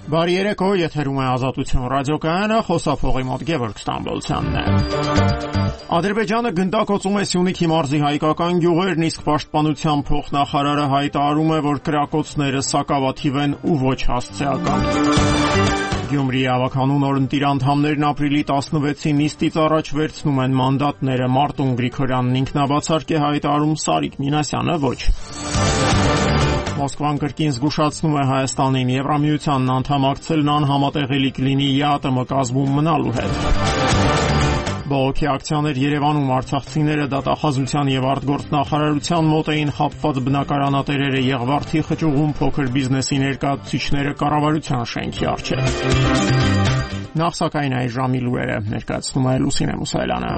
Բարի երեկո, եթերում է Ազատություն ռադիոկայանը, խոսափողի մոտ Գևորգ Ստամբոլցյանն է։ Ադրբեջանը գնդակոծում է Սյունիքի մարզի հայկական գյուղերն, իսկ պաշտպանության փոխնախարարը հայտարարում է, որ կրակոցները սակավաթիվ են ու ոչ հասցեական։ Գյումրիի ավականու նորընտիր անդամներն ապրիլի 16-ի նիստից առաջ վերցնում են մանդատները, Մարտուն Գրիգորյանն ինքնաբացարկ է հայտարարում, Սարիկ Մինասյանը ոչ։ Մոսկվան կրկին զգուշացնում է Հայաստանին Եվրամիությանն անդամակցելն անհամատեղելի կլինի ԵԱՏՄ կազմում մնալու հետ։ Բողոքի ակցիաներ Երևանում արցախցիները դատախազության եւ արտգործնախարարության մոտ էին խապված բնակարանատերերը Եղվարդի խճուղում փոքր բիզնեսի ներկայացուցիչները կառավարության շենքի առջև։ Նախ սակայն այս ժամի լուրերը ներկայացնում է Լուսինե Մուսայելյանը։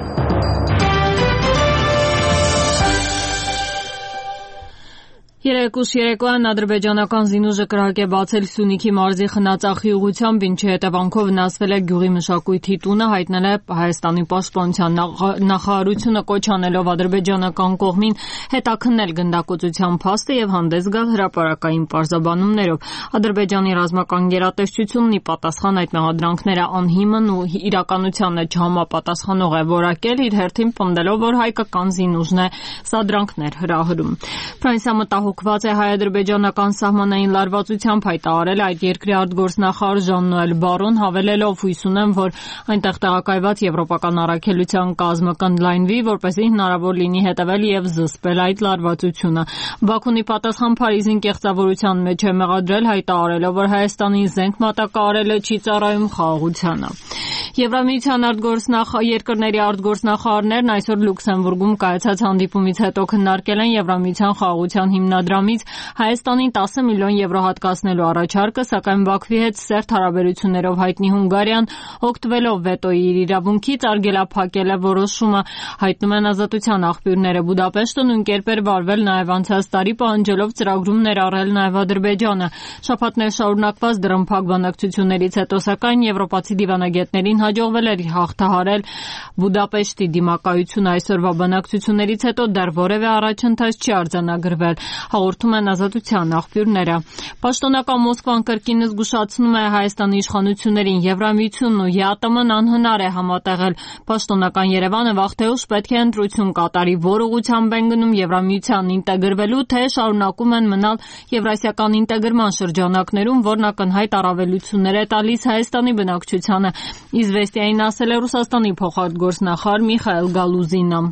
Երեկոյան ադրբեջանական զինուժը կրակ է բացել Սյունիքի մարզի Խնածախի ուղղությամբ, ինչի հետևանքով վնասվել է գյուղի մշակույթի տունը, հայտնել է Հայաստանի պաշտպանության նախարարությունը, կոչ անելով ադրբեջանական կողմին հետաքննել գնդակոծության փաստը եւ հանդես գալ հրապարակային պարզաբանումներով։ Ադրբեջանի ռազմական գերատեսչությունն ի պատասխան այդ մեղադրանքները անհիմն ու իրականությանը չհամապատասխանող է որակել, իր հերթին պնդելով, որ հայկական զինուժն է սադրանքներ հրահրում։ Հոգված է հայ-ադրբեջանական սահմանային լարվածությամբ հայտարարել այդ երկրի արտգործնախարար Ժան-Նոել Բարոն, հավելելով հույս ունեմ, որ այնտեղ տեղակայված եվրոպական առաքելության կազմը կընդլայնվի, որպեսզի հնարավոր լինի հետևել եւ զսպել այդ լարվածությունը։ Բաքուն ի պատասխան Փարիզին կեղծավորության մեջ է մեղադրել, հայտարարելով, որ Հայաստանի զենք մատակարարելը չի ծառայում խաղաղությանը։ Եվրամիության երկրների արտգործնախարարներն այսօր Լյուքսեմբուրգում կայացած հանդիպումից հետո քննարկել են Եվրամիության խաղաղության հիմնադրամից Հայաստանին 10 միլիոն եվրո հատկացնելու առաջարկը, սակայն Բաքվի հետ սերտ հարաբերություններով հայտնի Հունգարիան օգտվելով վետոյի իր իրավունքից արգելափակել է որոշումը, հայտնում են Ազատության աղբյուրները։ Բուդապեշտը նույն կերպ էր վարվել նաև անցած տարի, պահանջելով ծրագրում ներառել նաև Ադրբեջանը։ Շաբաթներ շարունակված դռնփակ բանակցություններից հետո, սակայն եվրոպացի դիվանագետներին հաջողվել էր հաղթահարել Բուդապեշտի դիմակայությունը։ Այսօրվա բանակցություններից հետո դեռ որևէ առաջընթաց չի արձանագրվել, հաղորդում են Ազատության աղբյուրները։ Պաշտոնական Մոսկվան կրկին զգուշացնում է Հայաստանի իշխանություններին Եվրամիությունն ու ԵԱՏՄ-ն անհնար է համատեղել։ Պաշտոնական Երևանը վաղ թե ուշ պետք է ընտրություն կատարի, որ ուղղությամբ են գնում Եվրամիությանն ինտեգրվելու, թե շարունակում են մնալ եվրասիական ինտեգրման շրջանակներում, որն ակնհայտ առավելություններ է տալիս Հայաստանի բնակչությանը։ Իզվեստիային ասել է Ռուսաստանի փոխարտգործնախարար Միխայել Գալուզինը։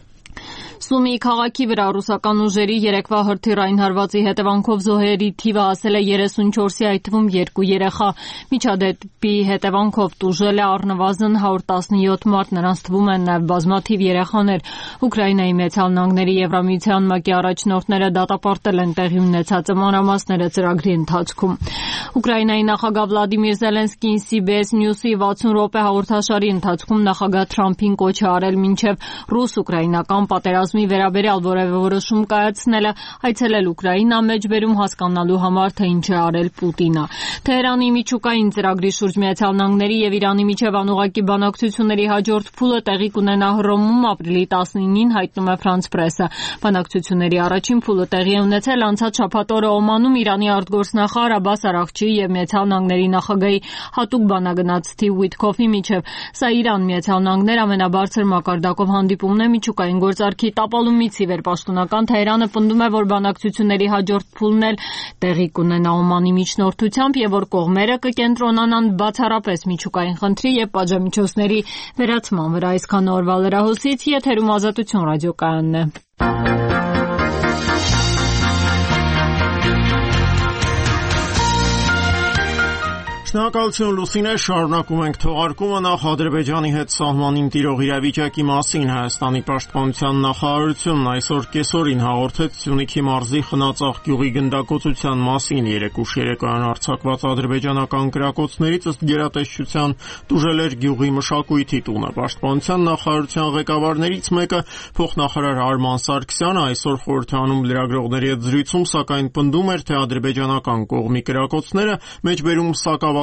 Սումիի քաղաքի վրա ռուսական ուժերի երեկվա հրթիռային հարվածի հետևանքով զոհերի թիվը հասել է 34-ի, այդ թվում 2 երեխա։ Միջադեպի հետևանքով տուժել է առնվազն 117 մարդ, նրանց թվում են նաև բազմաթիվ երեխաներ։ Ուկրաինայի Մեծալ Նահանգների Եվրամիության ՄԱԿ-ի առաջնորդները դատապարտել են տեղի ունեցած մանրամասները ծրագրի ընթացքում։ Ուկրաինայի նախագահ Վլադիմիր Զելենսկին CBS News-ի 60 րոպե հաղորդաշարի ընթացքում նախագահ Թրամփին կոչ է արել մինչև ռուս-ուկրաինական պատերազմի վերաբերյալ որևէ որոշում կայացնելը, այցելել Ուկրաինա, մեջբերում հասկանալու համար, թե ինչ է արել Պուտինը։ Թեհրանի միջուկային ծրագրի շուրջ Միացյալ Նահանգների եւ Իրանի միջև անուղղակի բանակցությունների հաջորդ փուլը տեղի կունենա Հռոմում ապրիլի 19-ին, հայտնում է Ֆրանս Պրեսը։ Բանակցությունների առաջին փուլը տեղի է ունեցել անցած շաբաթ օրը Օմանում Իրանի արտգործնախարար Աբբաս Արաղչիի եւ Միացյալ Նահանգների նախագահի հատուկ բանագնաց Սթիվ Ուիթքոֆի միջև։ Սա Իրան-Միացյալ Նահանգներ ամենաբարձր մակարդակով հանդիպումն է միջուկային գործարքի տապալումից ի վեր։ Պաշտոնական Թեհրանը պնդում է, որ բանակցությունների հաջորդ փուլն էլ տեղի կունենա Օմանի միջնորդությամբ եւ որ կողմերը կկենտրոնանան բացառապես միջուկային խնդրի եւ պատժամիջոցների վերացման վրա։ Այսքան օրվա լրահոսից եթերում Ազատություն ռադիոկայանն է։ Շնորհակալություն Լուսինե, շարունակում ենք թողարկումը։ Նախ Ադրբեջանի հետ սահմանին տիրող իրավիճակի մասին Հայաստանի պաշտպանության նախարարությունն այսօր կեսօրին հաղորդեց Սյունիքի մարզի Խնածախ գյուղի գնդակոծության մասին։ Երեկոյան արձակված ադրբեջանական կրակոցներից ըստ գերատեսչության տուժել էր գյուղի մշակույթի տունը։ Պաշտպանության նախարարության ղեկավարներից մեկը փոխնախարար Արման Սարգսյանը այսօր խորհրդանում լրագրողների հետ զրույցում սակայն պնդում էր, թե ադրբեջանական կողմի կրակոցները մեջբերում սակավ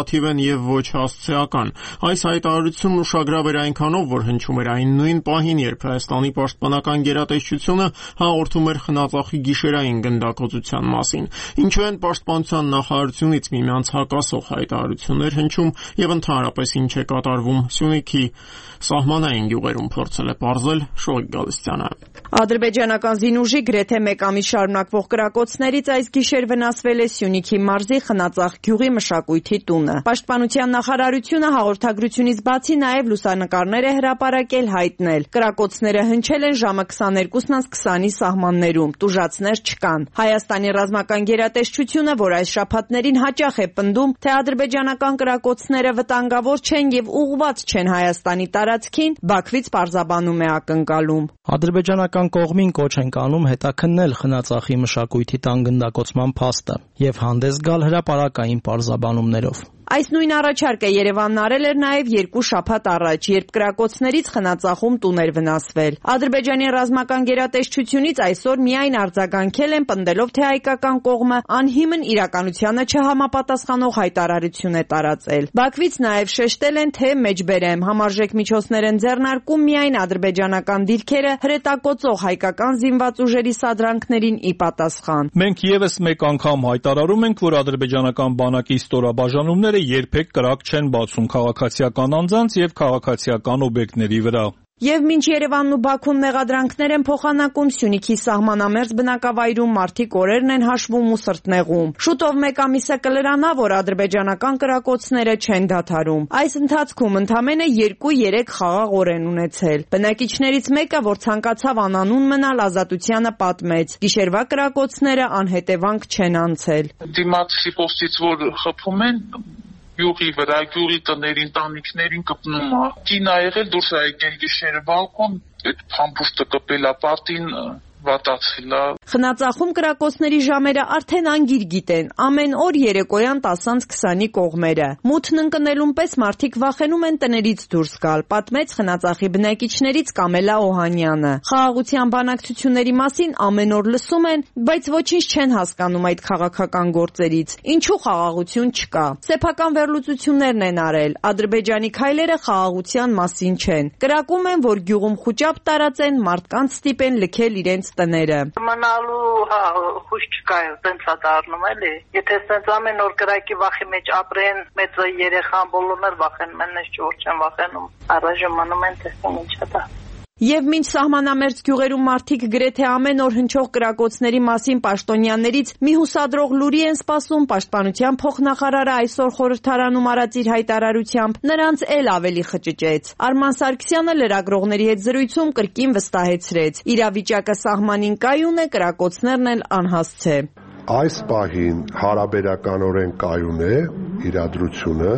սպեկուլատիվ են եւ ոչ հասցեական։ Այս հայտարարությունն ուշագրավ էր այնքանով, որ հնչում էր այն նույն պահին, երբ Հայաստանի պաշտպանական գերատեսչությունը հաղորդում էր խնածախի գիշերային գնդակոծության մասին։ Ինչու են պաշտպանության նախարարությունից միմյանց հակասող հայտարարություններ հնչում եւ ընդհանրապես ինչ է կատարվում Սյունիքի սահմանային գյուղերում, փորձել է պարզել Շողիկ Գալստյանը։ Ադրբեջանական զինուժի գրեթե մեկ ամիս շարունակվող կրակոցներից այս գիշեր վնասվել է Սյունիքի մարզի Խնածախ գյուղի մշակույթի տունը։ Պաշտպանության նախարարությունը հաղորդագրությունից բացի նաև լուսանկարներ է հրապարակել, հայտնել. կրակոցները հնչել են ժամը 22:20-ի սահմաններում, տուժածներ չկան։ Հայաստանի ռազմական գերատեսչությունը, որ այս շաբաթներին հաճախ է պնդում, թե ադրբեջանական կրակոցները վտանգավոր չեն եւ ուղղված չեն Հայաստանի տարածքին, Բաքվից պարզաբանում է ակնկալում։ Ադրբեջանական կողմին կոչ ենք անում հետաքննել Խնածախի մշակույթի տան գնդակոծման փաստը եւ հանդես գալ հրապարակային պարզաբանումներով։ Այս նույն առաջարկը Երևանն արել էր նաև 2 շաբաթ առաջ, երբ կրակոցներից Խնածախում տուն էր վնասվել։ Ադրբեջանի ռազմական գերատեսչությունից այսօր միայն արձագանքել են, պնդելով, թե հայկական կողմը անհիմն իրականությանը չհամապատասխանող հայտարարություն է տարածել։ Բաքվից նաև շեշտել են, թե մեջբերեմ համարժեք միջոցներ են ձեռնարկում միայն ադրբեջանական դիրքերը հրետակոծող հայկական զինված ուժերի սադրանքներին ի պատասխան։ Մենք եւս մեկ անգամ հայտարարում ենք, որ ադրբեջանական բանակի ստորաբաժանումները երբեք կրակ չեն բացում քաղաքացիական անձանց եւ քաղաքացիական օբյեկտների վրա։ Եվ մինչ Երևանն ու Բաքուն մեղադրանքներ են փոխանակում, Սյունիքի սահմանամերձ բնակավայրում մարդիկ օրերն են հաշվում ու սրտնեղում։ Շուտով մեկ ամիսը կլրանա, որ ադրբեջանական կրակոցները չեն դադարում։ Այս ընթացքում ընդամենը 2-3 խաղաղ օր են ունեցել։ Բնակիչներից մեկը, որ ցանկացավ անանուն մնալ, Ազատությանը պատմեց. գիշերվա կրակոցները անհետևանք չեն անցել։ Դիմացի պոստից որ խփում են գյուղի վրա, գյուղի տներին, տանիքներին կպնում է։ Կին ա եղել դուրս ա եկել գիշերը բալկոն, այդ փամփուշտը կպել ա պատին, վատացել է։ Խնածախում կրակոցների ժամերը արդեն անգիր գիտեն, ամեն օր երեկոյան 10-20-ի կողմերը։ Մութն ընկնելուն պես մարդիկ վախենում են տներից դուրս գալ, պատմեց Խնածախի բնակիչներից Կամելա Օհանյանը։ Խաղաղության բանակցությունների մասին ամեն օր լսում են, բայց ոչինչ չեն հասկանում այդ քաղաքական գործերից։ Ինչու խաղաղություն չկա։ Սեփական վերլուծություններն են արել, Ադրբեջանի քայլերը խաղաղության մասին չեն։ Կրակում են, որ գյուղում խուճապ տարածեն, մարդկանց ստիպեն լքել իրենց տները։ Մնալու հույս չկա, տենց է դառնում էլի։ Եթե տենց ամեն օր կրակի վախի մեջ ապրեն, մեծ երեխան բոլորն էլ վախենում են, ես չոր չեմ վախենում։ Առայժմ մնում են տեսնում ինչ է դա։ Եվ մինչ սահմանամերձ գյուղերում մարդիկ գրեթե ամեն օր հնչող կրակոցների մասին պաշտոնյաներից մի հուսադրող լուրի են սպասում, պաշտպանության փոխնախարարը այսօր խորհրդարանում արած իր հայտարարությամբ նրանց էլ ավելի խճճեց։ Արման Սարգսյանը լրագրողների հետ զրույցում կրկին վստահեցրեց. իրավիճակը սահմանին կայուն է, կրակոցներն էլ անհասցե։ Այս պահին հարաբերականորեն կայուն է իրադրությունը։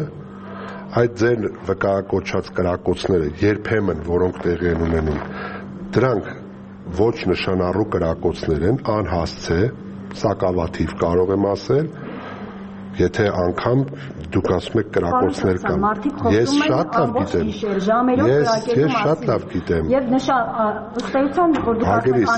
Այդ ձեր վկայակոչած կրակոցները երբեմն, որոնք տեղի են ունենում, դրանք ոչ նշանառու կրակոցներ են, անհասցե, սակավաթիվ կարող եմ ասել, եթե անգամ դուք ասում եք կրակոցներ կան։ Ես շատ լավ գիտեմ։ Ես շատ լավ գիտեմ։ Եվ ըստ էության, որ դուք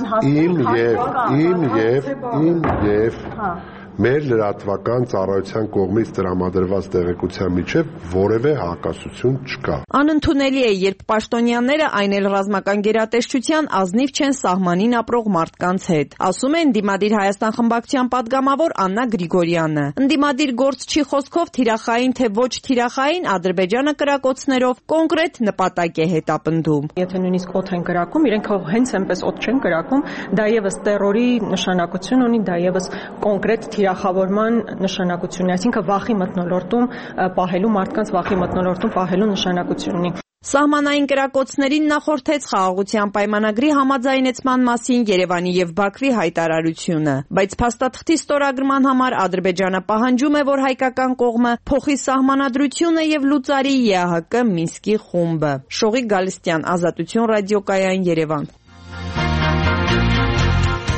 իմ եւ մեր լրատվական ծառայության կողմից տրամադրված տեղեկության միջև որևէ հակասություն չկա։ Անընդունելի է, երբ պաշտոնյաները այն էլ ռազմական գերատեսչության ազնիվ չեն սահմանին ապրող մարդկանց հետ։ Ասում է Ընդդիմադիր Հայաստան խմբակցության падգամավոր Աննա Գրիգորյանը։ Ընդդիմադիր գործչի խոսքով թիրախային թե ոչ թիրախային Ադրբեջանը կրակոցներով կոնկրետ նպատակ է հետապնդում։ Եթե նույնիսկ օդ են կրակում, իրենք հենց այնպես օդ չեն կրակում, դա եւս տերորի նշանակություն ունի, դա եւս կոնկրետ թիրախավորման նշանակություն, այսինքն վախի մթնոլորտում պահելու մարդկանց վախի մթնոլորտում պահելու նշանակություն ունի։ Սահմանային կրակոցներին նախորդեց խաղաղության պայմանագրի համաձայնեցման մասին Երևանի եւ Բաքվի հայտարարությունը, բայց փաստաթղթի ստորագրման համար Ադրբեջանը պահանջում է, որ հայկական կողմը փոխի սահմանադրությունը եւ լուծարի ԵԱՀԿ Մինսկի խումբը։ Շողիկ Գալստյան, Ազատություն ռադիոկայան, Երևան։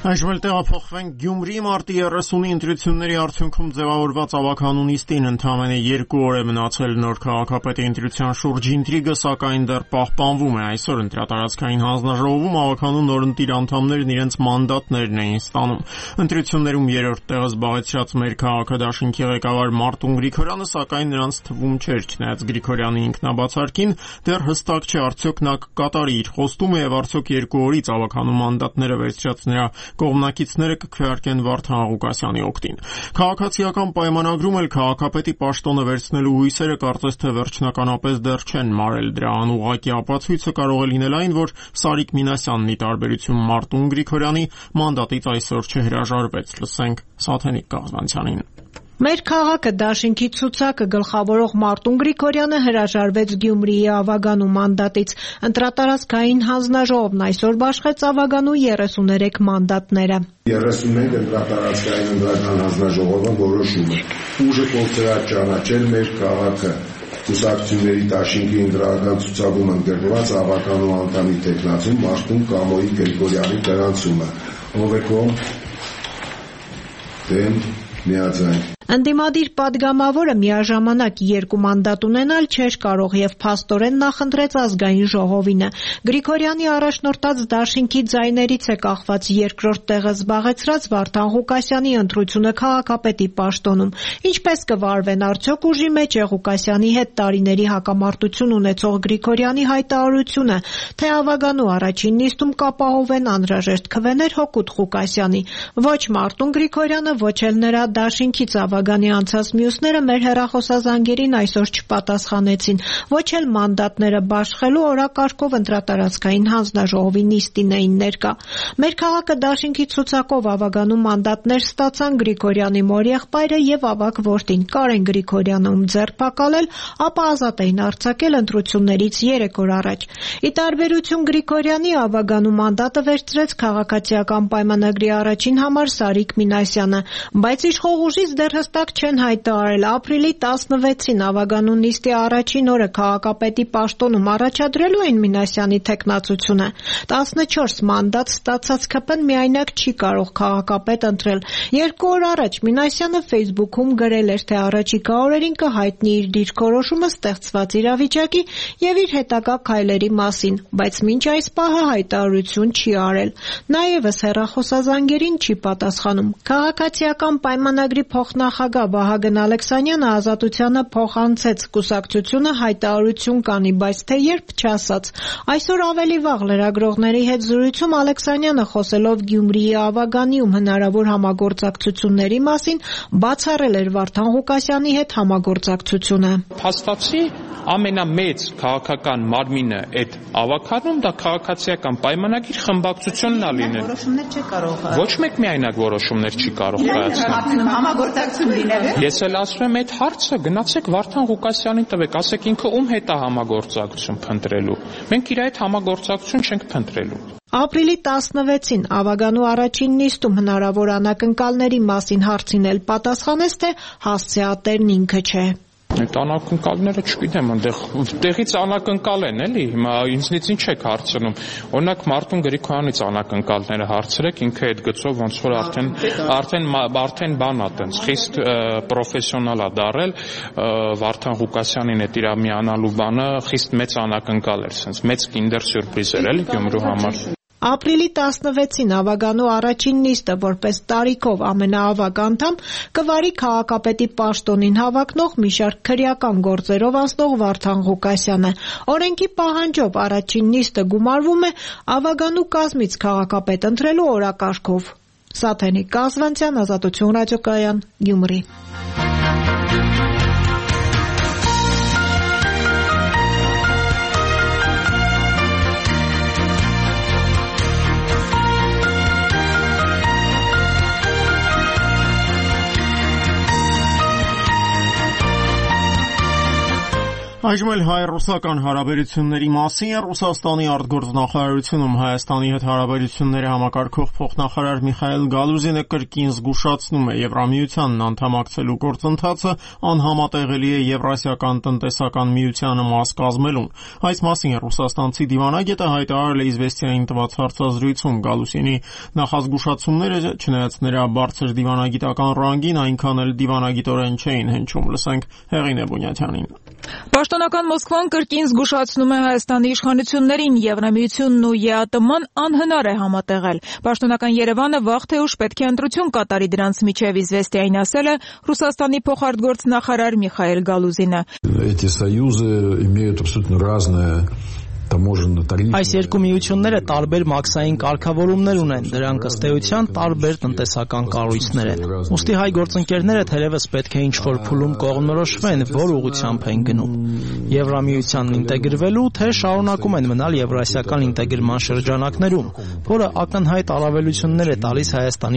Այժմ էլ տեղափոխվենք Գյումրի մարտի 30-ի ընտրությունների արդյունքում ձևավորված ավագանու նիստին ընդամենը 2 օր է մնացել նոր քաղաքապետի ընտրության շուրջ ինտրիգը սակայն դեռ պահպանվում է։ Այսօր ընտրատարածքային հանձնաժողովում ավագանու նորընտիր անդամներն իրենց մանդատներն էին ստանում։ Ընտրություններում երրորդ տեղը զբաղեցրած մեր քաղաքադաշինքի ղեկավար Մարտուն Գրիգորյանը սակայն նրանց թվում չէր, չնայած Գրիգորյանի ինքնաբացարկին դեռ հստակ չէ արդյոք նա կկատարի իր խոստումը եւ արդյոք 2 օրից ավագանու մանդատները վերցրած նրա կողմնակիցները կքվեարկեն Վարդան Ղուկասյանի օգտին։ Քաղաքացիական պայմանագրում էլ քաղաքապետի պաշտոնը վերցնելու հույսերը կարծես թե վերջնականապես դեռ չեն մարել։ Դրա անուղղակի ապացույցը կարող է լինել այն, որ Սարիկ Մինասյանն ի տարբերություն Մարտուն Գրիգորյանի մանդատից այսօր չհրաժարվեց։ Լսենք Սաթենիկ Կազանցյանին։ Մեր քաղաքը դաշինքի ցուցակը գլխավորող Մարտուն Գրիգորյանը հրաժարվեց Գյումրիի ավագանու մանդատից։ Ընտրատարածքային հանձնաժողովն այսօր բաշխեց ավագանու 33 մանդատները։ 31 ընտրատարածքային ընտրական հանձնաժողովը որոշում է ուժը փորձել ճանաչել մեր քաղաքը կուսակցությունների դաշինքի ընտրական ցուցակում ընդգրկված ավագանու անդամի տեխնացում Մարտուն Կամոյի Գրիգորյանի գրանցումը։ Ով է կողմ դեմ միաձայն։ Ընդդիմադիր падգամավորը միաժամանակ 2 մանդատ ունենալ չէր կարող եւ փաստորեն նախընտրեց ազգային ժողովինը։ Գրիգորյանի առաջնորդած դաշինքի ձայներից է կախված երկրորդ տեղը զբաղեցրած Վարդան Ղուկասյանի ընտրությունը քաղաքապետի պաշտոնում։ Ինչպես կվարվեն արդյոք ուժի մեջ է Ղուկասյանի հետ տարիների հակամարտություն ունեցող Գրիգորյանի հայտարարությունը, թե ավագանու առաջին նիստում կապահովեն անհրաժեշտ քվեներ հօգուտ Ղուկասյանի։ Ոչ Մարտուն Գրիգորյանը, ոչ էլ նրա դաշինքից ավագանի անցած մյուսները մեր հեռախոսազանգերին այսօր չպատասխանեցին, ոչ էլ մանդատները բաշխելու օրակարգով ընտրատարածքային հանձնաժողովի նիստին էին ներկա։ Մեր քաղաքը դաշինքի ցուցակով ավագանու մանդատներ ստացան Գրիգորյանի մոր եղբայրը եւ ավագ որդին Կարեն Գրիգորյանը, ում ձերբակալել, ապա ազատ էին արձակել ընտրություններից 3 օր առաջ։ Ի տարբերություն Գրիգորյանի ավագանու մանդատը վերցրեց քաղաքացիական պայմանագրի առաջին համար Սարիկ Մինասյանը, բայց իշխող ուժից դեռ հստակ չեն հայտարարել ապրիլի 16-ին ավագանու նիստի առաջին օրը քաղաքապետի պաշտոնում առաջադրելու են Մինասյանի թեկնածությունը։ 14 մանդատ ստացած ԿՊ-ն միայնակ չի կարող քաղաքապետ ընտրել։ 2 օր առաջ Մինասյանը Facebook-ում գրել էր, թե առաջիկա օրերին կհայտնի իր դիրքորոշումը ստեղծված իրավիճակի եւ իր հետագա քայլերի մասին, բայց մինչ այս պահը հայտարարություն չի արել։ Նաեւս հեռախոսազանգերին չի պատասխանում։ Քաղաքացիական պայմանագրի փոխնախագահ Վահագն Ալեքսանյանը Ազատությանը փոխանցեց կուսակցությունը հայտարարություն կանի, բայց թե երբ չասաց։ Այսօր ավելի վաղ լրագրողների հետ զրույցում Ալեքսանյանը խոսելով Գյումրիի ավագանիում հնարավոր համագործակցությունների մասին բացառել էր Վարդան Ղուկասյանի հետ համագործակցությունը։ Փաստացի ամենամեծ քաղաքական մարմինը այդ ավագանում դա քաղաքացիական պայմանագիր խմբակցությունն է լինել։ Որոշումներ չի կարող։ Ոչ մեկ միայնակ որոշումներ չի կարող կայացնել։ Համագործակցություն լինել է։ Ես էլ ասում եմ այդ հարցը գնացեք Վարդան Ղուկասյանին տվեք, ասեք ինքը ում հետ է համագործակցություն փնտրելու։ Մենք իր հետ համագործակցություն չենք փնտրելու։ Ապրիլի 16-ին ավագանու առաջին նիստում հնարավոր անակնկալների մասին հարցին էլ պատասխանեց, թե հասցեատերն ինքը չէ։ Այդ անակնկալները չգիտեմ, տեղից անակնկալ են, էլի, հիմա ինձնից ինչ եք հարցնում։ Օրինակ Մարտուն Գրիգորյանից անակնկալները հարցրեք, ինքը այդ գծով ոնց որ արդեն բան է տենց, խիստ պրոֆեսիոնալ է դարել, Վարդան Ղուկասյանին այդ իր միանալու բանը խիստ մեծ անակնկալ էր, sense մեծ կինդեր սյուրպրիզ էր, էլի Գյումրու համար։ Ապրիլի 16-ին ավագանու առաջին նիստը որպես տարիքով ամենաավագ անդամ կվարի քաղաքապետի պաշտոնին հավակնող մի շարք քրեական գործերով անցնող Վարդան Ղուկասյանը։ Օրենքի պահանջով առաջին նիստը գումարվում է ավագանու կազմից քաղաքապետ ընտրելու օրակարգով։ Սաթենիկ Կազվանցյան, Ազատություն ռադիոկայան, Գյումրի։ Այժմ էլ հայ-ռուսական հարաբերությունների մասին Ռուսաստանի արտգործնախարարությունում Հայաստանի հետ հարաբերությունները համակարգող փոխնախարար Միխայել Գալուզինը կրկին զգուշացնում է Եվրամիությանն անդամակցելու գործընթացը անհամատեղելի է Եվրասիական տնտեսական միությանը մաս կազմելուն։ Այս մասին ռուսաստանցի դիվանագետը հայտարարել է Իզվեստիային տված հարցազրույցում Գալուզինի նախազգուշացումները, չնայած նրա բարձր դիվանագիտական ռանգին, այնքան էլ դիվանագիտորեն չէին հնչում։ Լսենք Հեղինե Բունյաթյանին։ Պաշտոնական Մոսկվան կրկին զգուշացնում է Հայաստանի իշխանություններին Եվրամիությունն ու ԵԱՏՄ-ն անհնար է համատեղել։ Պաշտոնական Երևանը վաղ թե ուշ պետք է ընտրություն կատարի դրանց միջև Իզվեստիային ասել է Ռուսաստանի փոխարտգործնախարար Միխայել Գալուզինը։ Эти союзы имеют абсолютно разное Այս երկու միությունները տարբեր մաքսային կարգավորումներ ունեն, դրանք ըստ էության տարբեր տնտեսական կառույցներ են։ Ուստի հայ գործընկերները թերևս պետք է ինչ-որ փուլում կողմնորոշվեն, որ ուղղությամբ են գնում։ Եվրամիությանն ինտեգրվելու, թե շարունակում են մնալ Եվրասիական ինտեգրման շրջանակներում, որը ակնհայտ առավելություններ է տալիս Հայաստանի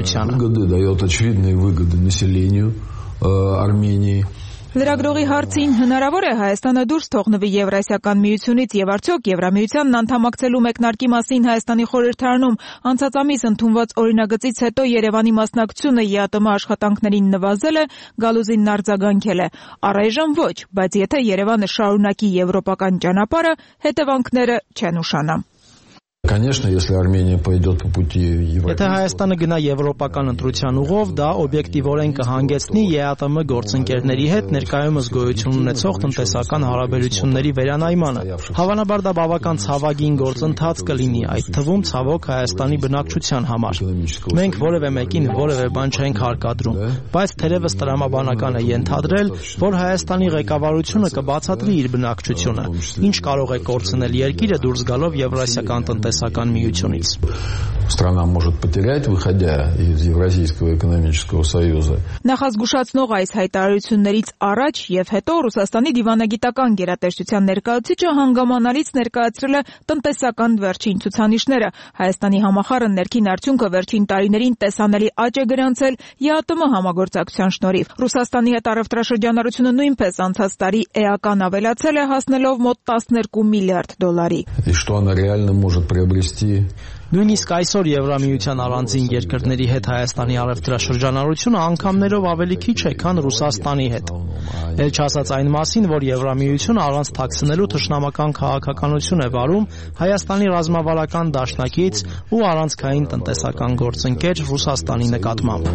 բնակչությանը։ Լրագրողի հարցին հնարավոր է Հայաստանը դուրս թողնվի Եվրասիական միությունից եւ արդյոք Եվրամիությանն անդամակցելու մեկնարկի մասին Հայաստանի խորհրդարանում անցած ամիս ընդունված օրինագծից հետո Երևանի մասնակցությունը ԵԱՏՄ աշխատանքներին նվազել է, Գալուզինն արձագանքել է. առայժմ ոչ, բայց եթե Երևանը շարունակի եվրոպական ճանապարհը, հետևանքները չեն ուշանա։ Конечно, если Армения пойдет по пути Եթե Հայաստանը գնա եվրոպական ընտրության ուղով, դա օբյեկտիվորեն կհանգեցնի ԵԱՏՄ գործընկերների հետ ներկայումս գոյություն ունեցող տնտեսական հարաբերությունների վերանայմանը։ Հավանաբար դա բավական ցավագին գործընթաց կլինի, այդ թվում ցավոք Հայաստանի բնակչության համար։ Մենք որևէ մեկին որևէ բան չենք հարկադրում, բայց թերևս տրամաբանական է ենթադրել, որ Հայաստանի ղեկավարությունը կբացատրի իր բնակչությունը, ինչ կարող է կորցնել երկիրը դուրս գալով Եվրասիական տնտեսական միությունից։ Страна может потерять, выходя из Евразийского экономического союза. Նախազգուշացնող այս հայտարարություններից առաջ եւ հետո Ռուսաստանի դիվանագիտական գերատեսչության ներկայացուցիչը հանգամանալից ներկայացրել է տնտեսական վերջին ցուցանիշները։ Հայաստանի համախառն ներքին արդյունքը վերջին տարիներին տեսանելի աճ է գրանցել ԵԱՏՄ համագործակցության շնորհիվ։ Ռուսաստանի հետ առևտրաշրջանառությունը նույնպես անցած տարի էական ավելացել է, հասնելով մոտ 12 միլիարդ դոլարի։ И что она реально может приобрести. Նույնիսկ այսօր Եվրամիության առանձին երկրների հետ Հայաստանի առևտրաշրջանառությունը անգամներով ավելի քիչ է, քան Ռուսաստանի հետ։ Էլ չասած այն մասին, որ Եվրամիությունը առանց թաքցնելու թշնամական քաղաքականություն է վարում Հայաստանի ռազմավարական դաշնակից ու առանցքային տնտեսական գործընկեր Ռուսաստանի նկատմամբ։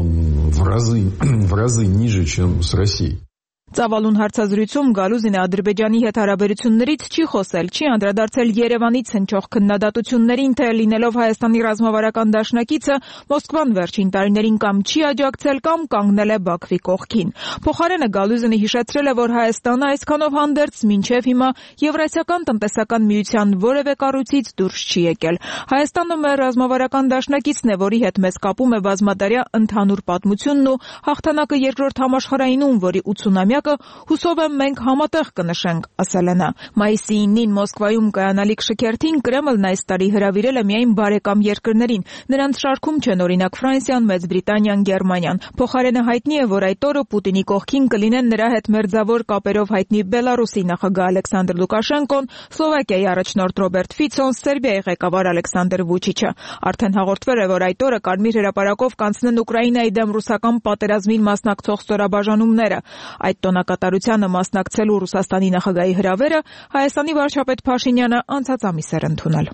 В разы ниже, чем с Россией. Ծավալուն հարցազրույցում Գալուզինը Ադրբեջանի հետ հարաբերություններից չի խոսել, չի անդրադարձել Երևանից հնչող քննադատություններին, թե լինելով Հայաստանի ռազմավարական դաշնակիցը Մոսկվան վերջին տարիներին կամ չի աջակցել կամ կանգնել է Բաքվի կողքին։ Փոխարենը Գալուզինը հիշեցրել է, որ Հայաստանը այսքանով հանդերձ մինչև հիմա Եվրասիական տնտեսական միության որևէ կառույցից դուրս չի եկել։ Հայաստանը մեր ռազմավարական դաշնակիցն է, որի հետ մեզ կապում է բազմադարյա ընդհանուր պատմությունն ու հաղթանակը երկրորդ համաշխարհայինում, որի 80-ամյա հուսով եմ մենք համատեղ կնշենք, ասել է նա։ Մայիսի 9-ին Մոսկվայում կայանալիք շքերթին Կրեմլն այս տարի հրավիրել է միայն բարեկամ երկրներին։ Նրանց շարքում չեն օրինակ Ֆրանսիան, Մեծ Բրիտանիան, Գերմանիան։ Փոխարենը հայտնի է, որ այդ օրը Պուտինի կողքին կլինեն նրա հետ մերձավոր կապերով հայտնի Բելարուսի նախագահ Ալեքսանդր Լուկաշենկոն, Սլովակիայի առաջնորդ Ռոբերտ Ֆիցոն, Սերբիայի ղեկավար Ալեքսանդր Վուչիչը։ Արդեն հաղորդվել է, որ այդ օրը Կարմիր հրապարակով կանցնեն Ուկրաինայի դեմ ռուսական պատերազմին մասնակցող ստորաբաժանումները։ Այդ տոնակատարությանը մասնակցելու Ռուսաստանի նախագահի հրավերը Հայաստանի վարչապետ Փաշինյանը անցած ամիս էր ընդունել։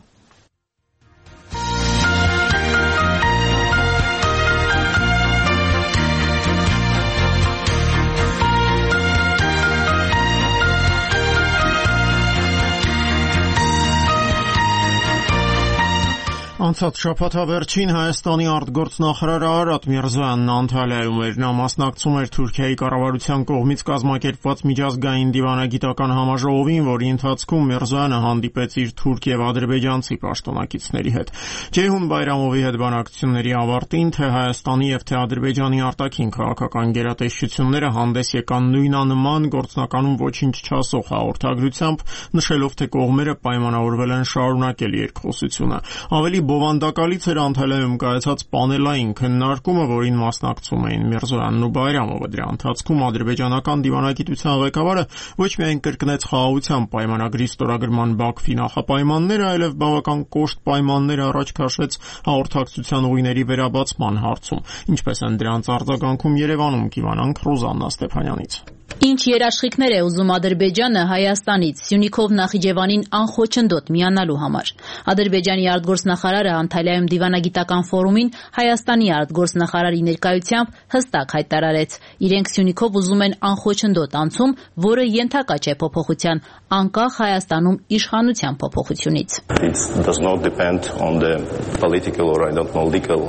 Անցած շաբաթավերջին Հայաստանի արտգործնախարար Արարատ Միրզոյանն Անտալիայում էր։ Նա մասնակցում էր Թուրքիայի կառավարության կողմից կազմակերպված միջազգային դիվանագիտական համաժողովին, որի ընթացքում Միրզոյանը հանդիպեց իր թուրք եւ ադրբեջանցի պաշտոնակիցների հետ։ Ջեյհուն Բայրամովի հետ բանակցությունների ավարտին թե Հայաստանի եւ թե Ադրբեջանի արտաքին քաղաքական գերատեսչությունները հանդես եկան նույնանման գործնականում ոչինչ չասող հաղորդագրությամբ, նշելով, թե կողմերը պայմանավորվել են շարունակել երկխոսությունը։ Ավելի բովանդակալից էր Անտալիայում կայացած պանելային քննարկումը, որին մասնակցում էին Միրզոյանն ու Բայրամովը։ Դրա ընթացքում ադրբեջանական դիվանագիտության ղեկավարը ոչ միայն կրկնեց խաղաղության պայմանագրի ստորագրման Բաքվի նախապայմանները, այլև բավական կոշտ պայմաններ առաջ քաշեց հաղորդակցության ուղիների վերաբացման հարցում։ Ինչպես են դրանց արձագանքում Երևանում, կիվանանք Ռուզաննա Ստեփանյանից։ Ինչ երաշխիքներ է ուզում Ադրբեջանը Հայաստանից Սյունիքով Նախիջևանին անխոչնդոտ միանալու համար։ Ադրբեջանի արտգործնախարարը Անտալիայում դիվանագիտական ֆորումին Հայաստանի արտգործնախարարի ներկայությամբ հստակ հայտարարեց. իրենք Սյունիքով ուզում են անխոչնդոտ անցում, որը ենթակա չէ փոփոխության, անկախ Հայաստանում իշխանության փոփոխությունից։ It does not depend on the political or legal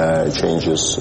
changes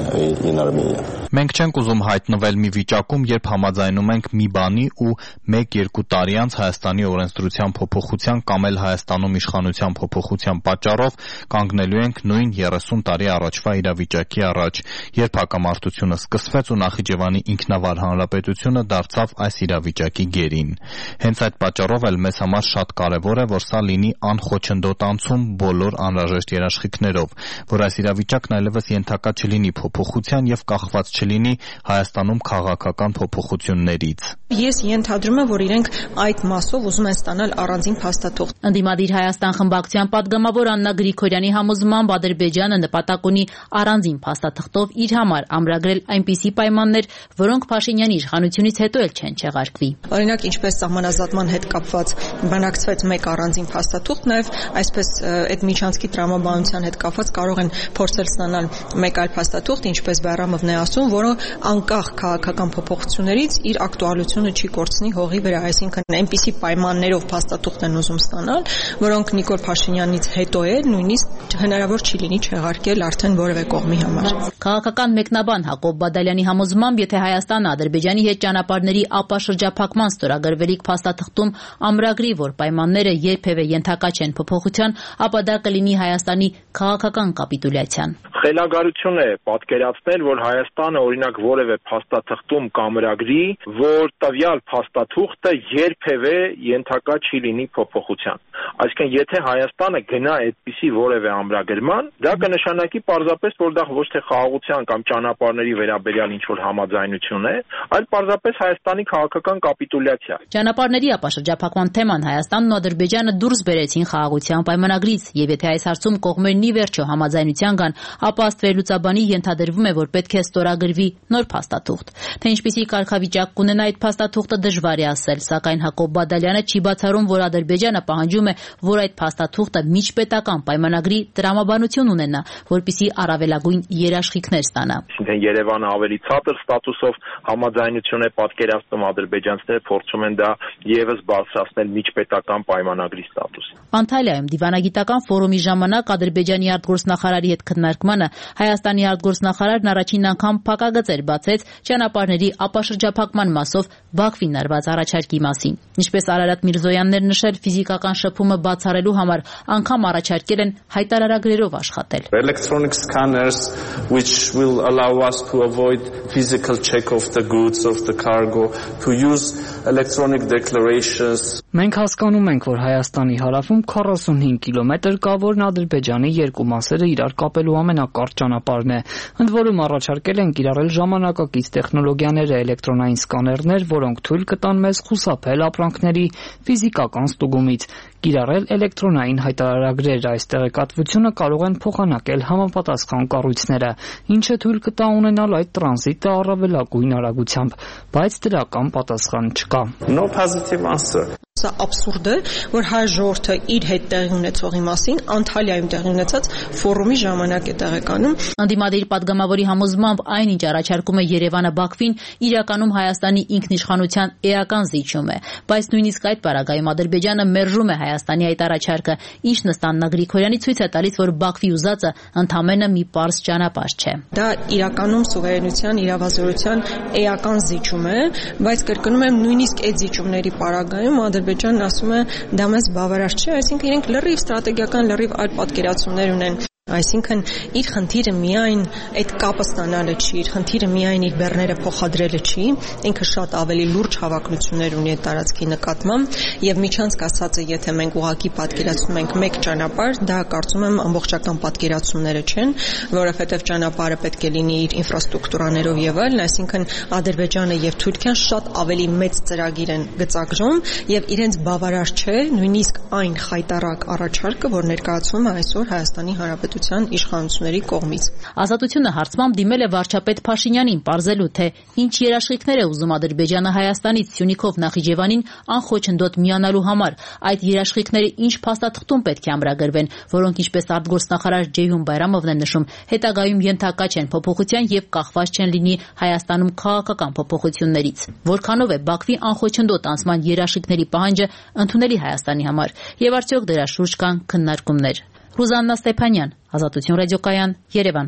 in Armenia. Մենք չենք ուզում հայտնվել մի վիճակում, երբ համաձայնում ենք մի բանի ու 1-2 տարի անց Հայաստանի օրենսդրության փոփոխության կամ էլ Հայաստանում իշխանության փոփոխության պատճառով կանգնելու ենք նույն 30 տարի առաջվա իրավիճակի առաջ, երբ հակամարտությունը սկսվեց ու Նախիջևանի ինքնավար հանրապետությունը դարձավ այս իրավիճակի գերին։ Հենց այդ պատճառով էլ մեզ համար շատ կարևոր է, որ սա լինի անխոչնդոտ անցում բոլոր անհրաժեշտ երաշխիքներով, որ այս իրավիճակն այլևս ենթակա չլինի փոփոխության եւ կախված չլինի Հայաստանում քաղաքական փոփոխություններից։ Ես ենթադրում եմ, որ իրենք այդ մասով ուզում են ստանալ առանձին փաստաթուղթ։ Ընդդիմադիր Հայաստան խմբակցության պատգամավոր Աննա Գրիգորյանի համոզմամբ Ադրբեջանը նպատակ ունի առանձին փաստաթղթով իր համար ամրագրել այնպիսի պայմաններ, որոնք Փաշինյանի իշխանությունից հետո էլ չեն չեղարկվի։ Օրինակ, ինչպես սահմանազատման հետ կապված բանակցվեց մեկ առանձին փաստաթուղթ, նաև այսպես այդ միջանցքի տրամաբանության հետ կապված կարող են փորձել ստանալ մեկ այլ փաստաթուղթ, ինչպես Բայրամովն է ասում, որը անկախ քաղաքական փոփոխություններից իր ակտուալությունը չի կորցնի հողի վրա, այսինքն այնպիսի պայմաններով փաստաթուղթ են ուզում ստանալ, որոնք Նիկոլ Փաշինյանից հետո էլ նույնիսկ հնարավոր չի լինի չեղարկել արդեն որևէ կողմի համար։ Քաղաքական մեկնաբան Հակոբ Բադալյանի համոզմամբ, եթե Հայաստանը Ադրբեջանի հետ ճանապարհների ապաշրջափակման ստորագրվելիք փաստաթղթում ամրագրի, որ պայմանները երբևէ ենթակա չեն փոփոխության, ապա դա կլինի Հայաստանի քաղաքական կապիտուլյացիան։ Խելագարություն է պատկերացնել, որ Հայաստանը օրինակ որևէ փաստաթղթում կամրագրի, որ տվյալ փաստաթուղթը երբևէ ենթակա չի լինի փոփոխության։ Այսինքն, եթե Հայաստանը գնա այդպիսի որևէ ամրագրման, դա կնշանակի պարզապես, որ դա ոչ թե խաղաղության կամ ճանապարհների վերաբերյալ ինչ-որ համաձայնություն է, այլ պարզապես Հայաստանի քաղաքական կապիտուլյացիա։ Ճանապարհների ապաշրջափակման թեման Հայաստանն ու Ադրբեջանը դուրս բերեցին խաղաղության պայմանագրից, եւ եթե այս հարցում կողմերն ի վերջո համաձայնության գան, ապա ըստ վերլուծաբանի ենթադրվում է, որ պետք է ստորագրվի նոր փաստաթուղթ։ Թե ինչպիսի կարգավիճակ կունենա այդ փաստաթուղթը դժվար է ասել, սակայն Հակոբ Բադալյանը չի բացառում, որ Ադրբեջանը պահանջում է, որ այդ փաստաթուղթը միջպետական պայմանագրի տրամաբանություն ունենա, որպեսզի առավելագույն երաշխիքներ ստանա։ Այսինքն Երևանը ավելի ցածր ստատուսով համաձայնություն է պատկերացնում, ադրբեջանցիները փորձում են դա եւս բարձրացնել միջպետական պայմանագրի ստատուս։ Անտալիայում դիվանագիտական ֆորումի ժամանակ Ադրբեջանի արտգործնախարարի հետ քննարկմանը Հայաստանի արտգործնախարարն առաջին անգամ փակագծեր բացեց ճանապարհների ապաշրջափակման մասով Բաքվին արված առաջարկի մասին։ Ինչպես Արարատ Միրզոյանն էր նշել, ֆիզիկական շփումը բացառելու համար անգամ առաջարկել են հայտարարագրերով աշխատել։ Electronic scanners which will allow us to avoid physical check of the goods of the cargo, to use electronic declarations. Մենք հասկանում ենք, որ Հայաստանի հարավում 45 կիլոմետր կա, որն Ադրբեջանի երկու մասերը իրար կապելու ամենակարճ ճանապարհն է։ Ընդ որում առաջարկել են կիրառել ժամանակակից տեխնոլոգիաները, էլեկտրոնային սկաներներ, որոնք թույլ կտան մեզ խուսափել ապրանքների ֆիզիկական ստուգումից, կիրառել էլեկտրոնային հայտարարագրեր։ Այս տեղեկատվությունը կարող են փոխանակել համապատասխան կառույցները, ինչը թույլ կտա ունենալ այդ տրանզիտը առավելագույն արագությամբ, բայց դրական պատասխան չկա։ No positive answer. Սա աբսուրդ է, որ հայ ժողովուրդը իր հետ տեղի ունեցողի մասին Անտալիայում տեղի ունեցած ֆորումի ժամանակ է տեղեկանում։ Անդիմադիր падգամավորի համոզմամբ այնինչ առաջարկում է Երևանը Բաքվին, իրականում Հայաստանի ինքնիշխանության էական զիջում է, բայց նույնիսկ այդ պարագայում Ադրբեջանը մերժում է Հայաստանի այդ առաջարկը, ինչն ըստ Աննա Գրիգորյանի ցույց է տալիս, որ Բաքվի ուզածը ընդամենը մի պարզ ճանապարհ չէ։ Դա իրականում սուվերենության, իրավազորության էական զիջում է, բայց կրկնում եմ, նույնիսկ այդ զիջումների պարագայում Ադրբեջանն ասում է դա մեզ բավարար չէ, այսինքն իրենք լրիվ ստրատեգիական, լրիվ այլ պատկերացումներ ունեն։ Այսինքն իր խնդիրը միայն այդ կապը ստանալը չի, իր խնդիրը միայն իր բեռները փոխադրելը չի, ինքը շատ ավելի լուրջ հավակնություններ ունի այդ տարածքի նկատմամբ եւ միջանցք ասածը, եթե մենք ուղակի պատկերացնում ենք մեկ ճանապարհ, դա կարծում եմ ամբողջական պատկերացումները չեն, որովհետեւ ճանապարհը պետք է լինի իր ինֆրաստրուկտուրաներով եւ այլն, այսինքն Ադրբեջանը եւ Թուրքիան շատ ավելի մեծ ծրագիր են գծագրում եւ իրենց բավարար չէ նույնիսկ այն խայտառակ առաջարկը, որ ներկայացվում է այսօր Հայաստանի Հանրապետության իշխանությունների կողմից։ Ազատությունը հարցմամբ դիմել է վարչապետ Փաշինյանին, պարզելու թե ինչ երաշխիքներ է ուզում Ադրբեջանը Հայաստանից Սյունիքով Նախիջևանին անխոչնդոտ միանալու համար, այդ երաշխիքները ինչ փաստաթղթում պետք է ամրագրվեն, որոնք ինչպես արտգործնախարար Ջեյհուն Բայրամովն է նշում, հետագայում ենթակա չեն փոփոխության եւ կախված չեն լինի Հայաստանում քաղաքական փոփոխություններից։ Որքանով է Բաքվի անխոչնդոտ անցման երաշխիքների պահանջը ընդունելի Հայաստանի համար եւ արդյոք դրա շուրջ կան քննարկումներ։ Ռուզաննա Ստեփանյան, Ազատություն ռադիոկայան, Երևան։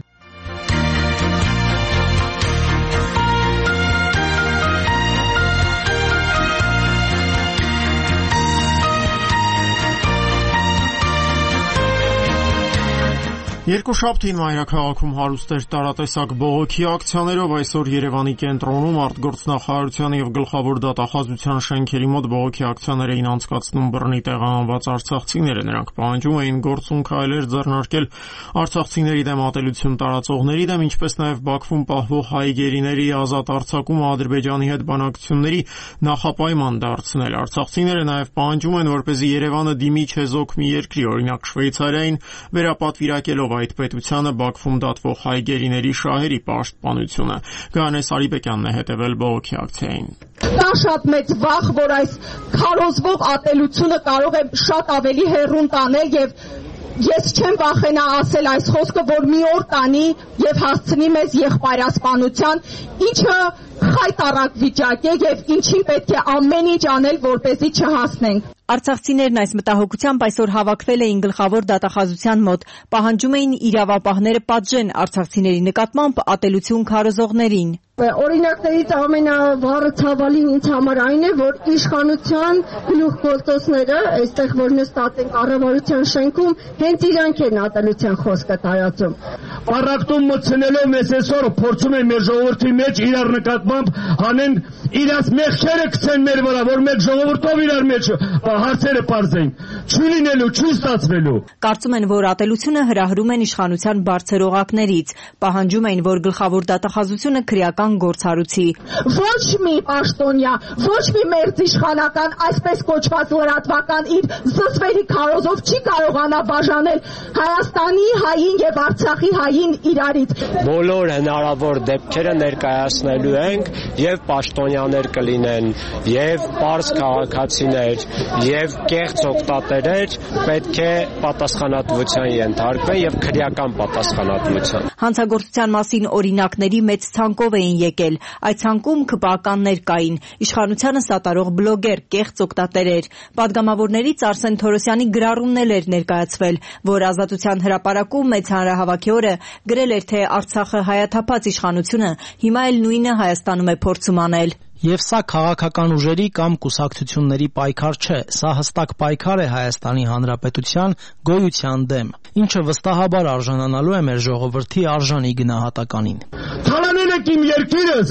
Երկուշաբթին մայրաքաղաքում հարուստ էր տարատեսակ բողոքի ակցիաներով, այսօր Երևանի կենտրոնում արտգործնախարարության եւ գլխավոր դատախազության շենքերի մոտ բողոքի ակցիաներ էին անցկացնում բռնի տեղահանված արցախցիները, նրանք պահանջում էին գործուն քայլեր ձեռնարկել արցախցիների դեմ ատելություն տարածողների դեմ, ինչպես նաեւ Բաքվում պահվող հայ գերիների ազատ արձակումը Ադրբեջանի հետ բանակցությունների նախապայման դարձնել։ Արցախցիները նաեւ պահանջում են, որպեսզի Երևանը դիմի չեզոք մի երկրի, օրինակ Շվեյցարիային, վերապատվիրակելով այդ պետությանը Բաքվում դատվող հայ գերիների շահերի պաշտպանությունը։ Գայանե Սարիբեկյանն է հետևել բողոքի ակցիային։ Դա շատ մեծ վախ, որ այս քարոզվող ատելությունը կարող է շատ ավելի հեռուն տանել եւ ես չեմ վախենա ասել այս խոսքը, որ մի օր տանի եւ հասցնի մեզ եղբայրասպանության, ինչը խայտառակ վիճակ է եւ ինչին պետք է ամեն ինչ անել, որպեսզի չհասնենք։ Արցախցիներն այս մտահոգությամբ այսօր հավաքվել էին գլխավոր դատախազության մոտ, պահանջում էին իրավապահները պատժեն արցախցիների նկատմամբ ատելություն քարոզողներին։ Օրինակներից ամենավառը ցավալին ինձ համար այն է, որ իշխանության գլուխգործոցները, այստեղ որ նստած են կառավարության շենքում, հենց իրանք են ատելության խոսքը տարածում։ Պարակտում մտցնելով մեզ այսօր փորձում են մեր ժողովրդի մեջ իրար նկատմամբ հանեն իրաց մեղքերը գցեն մեր վրա, որ մեկ ժողովրդով իրար մեջ հարցերը պարզեն, չի լինելու, չի ստացվելու։ Կարծում են, որ ատելությունը հրահրում են իշխանության բարձր օղակներից, պահանջում են, որ գլխավոր դատախազությունը քրեական գործառույցի։ Ոչ մի պաշտոնյա, ոչ մի մերձ իշխանական, այսպես կոչված լրատվական իր զսվերի քարոզով չի կարողանա բաժանել Հայաստանի հային եւ Արցախի հային իրարից։ Բոլոր հնարավոր դեպքերը ներկայացնելու ենք եւ պաշտոնյաներ կլինեն, եւ պարզ քաղաքացիներ, եւ կեղծ օգտատերեր պետք է պատասխանատվության ենթարկվեն եւ քրեական պատասխանատվության։ Հանցագործության մասին օրինակների մեծ ցանկով էին եկել։ Այդ ցանկում ԿՊԱ-կաններ կային, իշխանությանը սատարող բլոգեր, կեղծ օգտատերեր։ Պատգամավորներից Արսեն Թորոսյանի գրառումն էր ներկայացվել, որ Ազատության հրապարակում մեծ հանրահավաքի օրը գրել էր, թե Արցախը հայաթափած իշխանությունը հիմա էլ նույնը Հայաստանում է փորձում անել։ Եվ սա քաղաքական ուժերի կամ կուսակցությունների պայքար չէ, սա հստակ պայքար է Հայաստանի Հանրապետության գոյության դեմ, ինչը վստահաբար արժանանալու է մեր ժողովրդի արժանի գնահատականին։ Թալանել եք իմ երկիրս,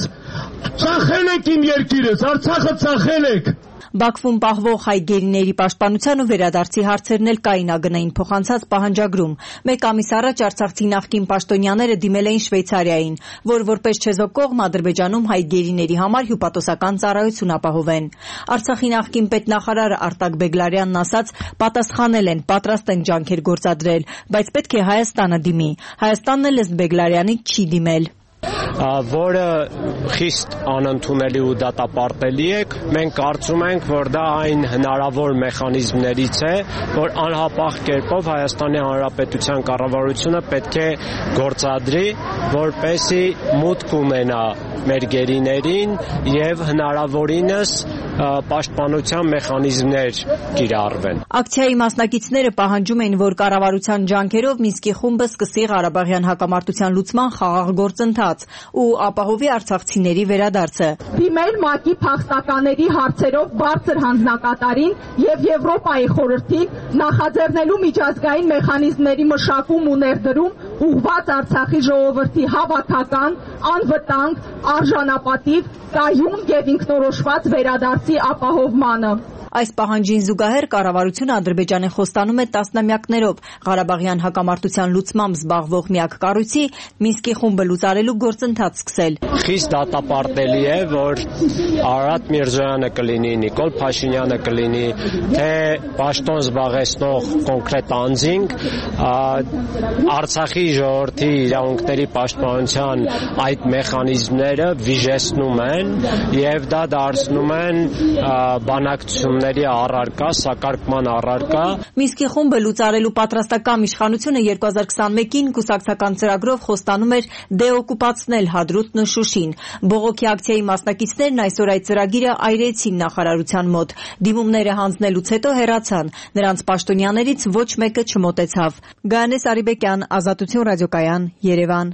ծախել եք իմ երկիրս, Արցախը ծախել եք։ Բաքվում պահվող հայ գերիների պաշտպանության ու վերադարձի հարցերն էլ կային ԱԳՆ-ին փոխանցած պահանջագրում։ Մեկ ամիս առաջ արցախցի նախկին պաշտոնյաները դիմել էին Շվեյցարիային, որ որպես չեզոք կողմ Ադրբեջանում հայ գերիների համար հյուպատոսական ծառայություն ապահովեն։ Արցախի նախկին պետնախարար Արտակ Բեգլարյանն ասաց, պատասխանել են, պատրաստ են ջանքեր գործադրել, բայց պետք է Հայաստանը դիմի։ Հայաստանն էլ ըստ Բեգլարյանի չի դիմել, որը խիստ անընդունելի ու դատապարտելի է։ Մենք կարծում ենք, որ դա այն հնարավոր մեխանիզմներից է, որ անհապաղ կերպով Հայաստանի Հանրապետության կառավարությունը պետք է գործադրի, որպեսզի մուտք ունենա մեր գերիներին եւ հնարավորինս պաշտպանության մեխանիզմներ կիրառվեն։ Ակցիայի մասնակիցները պահանջում էին, որ կառավարության ջանքերով Մինսկի խումբը սկսի Ղարաբաղյան հակամարտության լուծման խաղաղ գործընթաց ու ապահովի արցախցիների վերադարձը։ Դիմել ՄԱԿ-ի փախստականների հարցերով բարձր հանձնակատարին եւ Եվրոպայի խորհրդին նախաձեռնելու միջազգային մեխանիզմների մշակում ու ներդրում ուղղված Արցախի ժողովրդի հավաքական, անվտանգ, արժանապատիվ, կայուն եւ ինքնորոշված վերադարձի ապահովմանը։ Այս պահանջին զուգահեռ կառավարությունը Ադրբեջանի խոստանում է տասնամյակներով Ղարաբաղյան հակամարտության լուծմամբ զբաղվող միակ կառույցի Մինսկի խումբը լուծարելու գործընթաց սկսել։ Խիստ դատապարտելի է, որ Արարատ Միրզոյանը կլինի, Նիկոլ Փաշինյանը կլինի, թե պաշտոն զբաղեցնող կոնկրետ անձինք Արցախի ժողովրդի իրավունքների պաշտպանության այդ մեխանիզմները վիժեցնում են եւ դա դարձնում են բանակցությունների առարկա, սակարկման առարկա։ Մինսկի խումբը լուծարելու պատրաստական իշխանությունը 2021-ին կուսակցական ծրագրով խոստանում էր դեօկուպացնել Հադրութն ու Շուշին։ Բողոքի ակցիայի մասնակիցներն այսօր այդ ծրագիրը այրեցին նախարարության մոտ։ Դիմումները հանձնելուց հետո հեռացան։ Նրանց պաշտոնյաներից ոչ մեկը չմոտեցավ։ Գայանե Սարիբեկյան, Ազատություն ռադիոկայան, Երևան։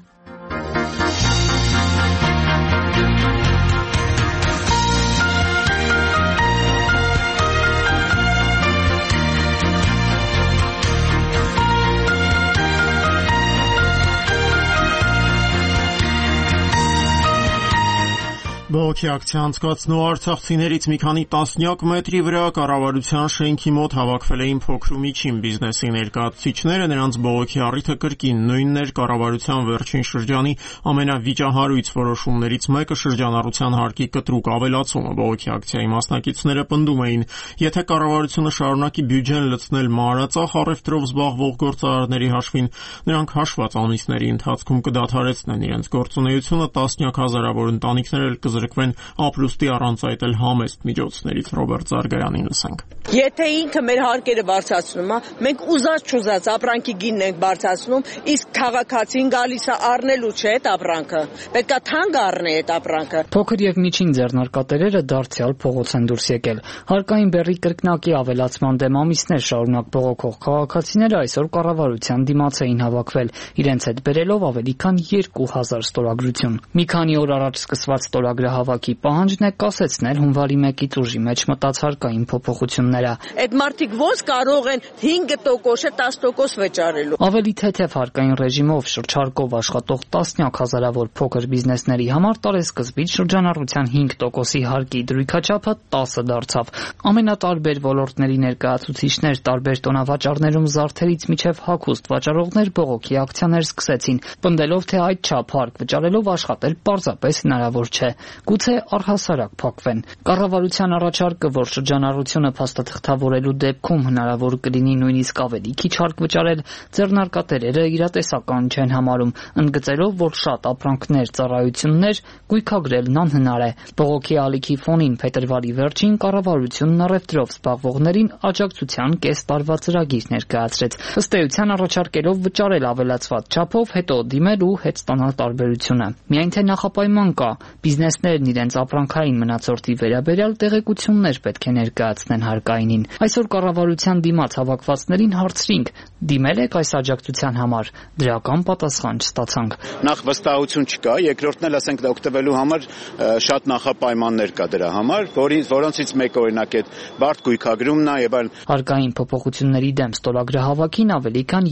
Բողոքի ակցիա անցկացնող արցախցիներից մի քանի տասնյակ մետրի վրա կառավարության շենքի մոտ հավաքվել էին փոքր ու միջին բիզնեսի ներկայացուցիչները, նրանց բողոքի առիթը կրկին նույնն էր կառավարության վերջին շրջանի ամենավիճահարույց որոշումներից մեկը շրջանառության հարկի կտրուկ ավելացումը։ Բողոքի ակցիայի մասնակիցները պնդում էին, եթե կառավարությունը շարունակի բյուջեն լցնել մանրածախ առևտրով զբաղվող գործարարների հաշվին, նրանք հաշված ամիսների ընթացքում կդադարեցնեն իրենց գործունեությունը, տասնյակ հազարավոր ընտանիքներ էլ կզրկվեն ապրուստի առանց այդ էլ համեստ միջոցներից։ Ռոբերտ Զարգայանին լսենք։ Եթե ինքը մեր հարկերը բարձրացնում է, մենք ուզած-չուզած ապրանքի գինն ենք բարձրացնում, իսկ քաղաքացին գալիս է առնելու չէ այդ ապրանքը։ Պետք է թանկ առնի այդ ապրանքը։ Փոքր եւ միջին ձեռնարկատերերը դարձյալ փողոց են դուրս եկել։ Հարկային բեռի կրկնակի ավելացման դեմ ամիսներ շարունակ բողոքող քաղաքացիները այսօր կառավարության դիմաց էին հավաքվել, իրենց հետ բերելով ավելի քան 2000 ստորագրություն։ Մի քանի օր առաջ սկսված ստորագրահավաքի պահանջն է կասեցնել հունվարի 1-ից ուժի մեջ մտած հարկային փոփոխությունները։ Այդ մարդիկ ոնց կարող են 5%-ը 10% վճարելու։ Ավելի թեթև հարկային ռեժիմով շրջարկով աշխատող տասնյակ հազարավոր փոքր բիզնեսների համար տարեսկզբից շրջանառության 5%-ի հարկի դրույքաչափը 10 դարձավ։ Ամենատարբեր ոլորտների ներկայացուցիչներ տարբեր տոնավաճառներում զարդերից մինչև հագուստ վաճառողներ բողոքի ակցիաներ սկսեցին, պնդելով թե այդ չափ հարկ վճարելով աշխատել պարզապես հնարավոր չէ, գուցե առհասարակ փակվեն։ Կառավարության առաջարկը, որ շրջանառությունը փաստաթղթավորելու դեպքում հնարավոր կլինի նույնիսկ ավելի քիչ հարկ վճարել, ձեռնարկատերերը իրատեսական չեն համարում, ընդգծելով, որ շատ ապրանքներ, ծառայություններ գույքագրելն անհնար է։ Բողոքի ալիքի ֆոնին փետրվարի վերջին կառավարությունն առևտրով զբաղվողներին աջակցության կես տարվա ծրագիր ներկայացրեց, ըստ էության առաջարկելով վճարել ավելացված չափով, հետո դիմել ու հետ ստանալ տարբերությունը։ Միայն թե նախապայման կա, բիզնեսներն իրենց ապրանքային մնացորդի վերաբերյալ տեղեկություններ պետք է ներկայացնեն հարկայինին։ Այսօր կառավարության դիմաց հավաքվածներին հարցրինք՝ դիմել եք այս աջակցության համար, դրական պատասխան չստացանք։ Նախ վստահություն չկա, երկրորդն էլ ասենք օգտվելու համար շատ նախապայմաններ կա դրա համար, որոնցից մեկը օրինակ այդ բարդ գույքագրումն է եւ այլն։ Հարկային փոփոխությունների դեմ ստորագրահավաքին ավելի քան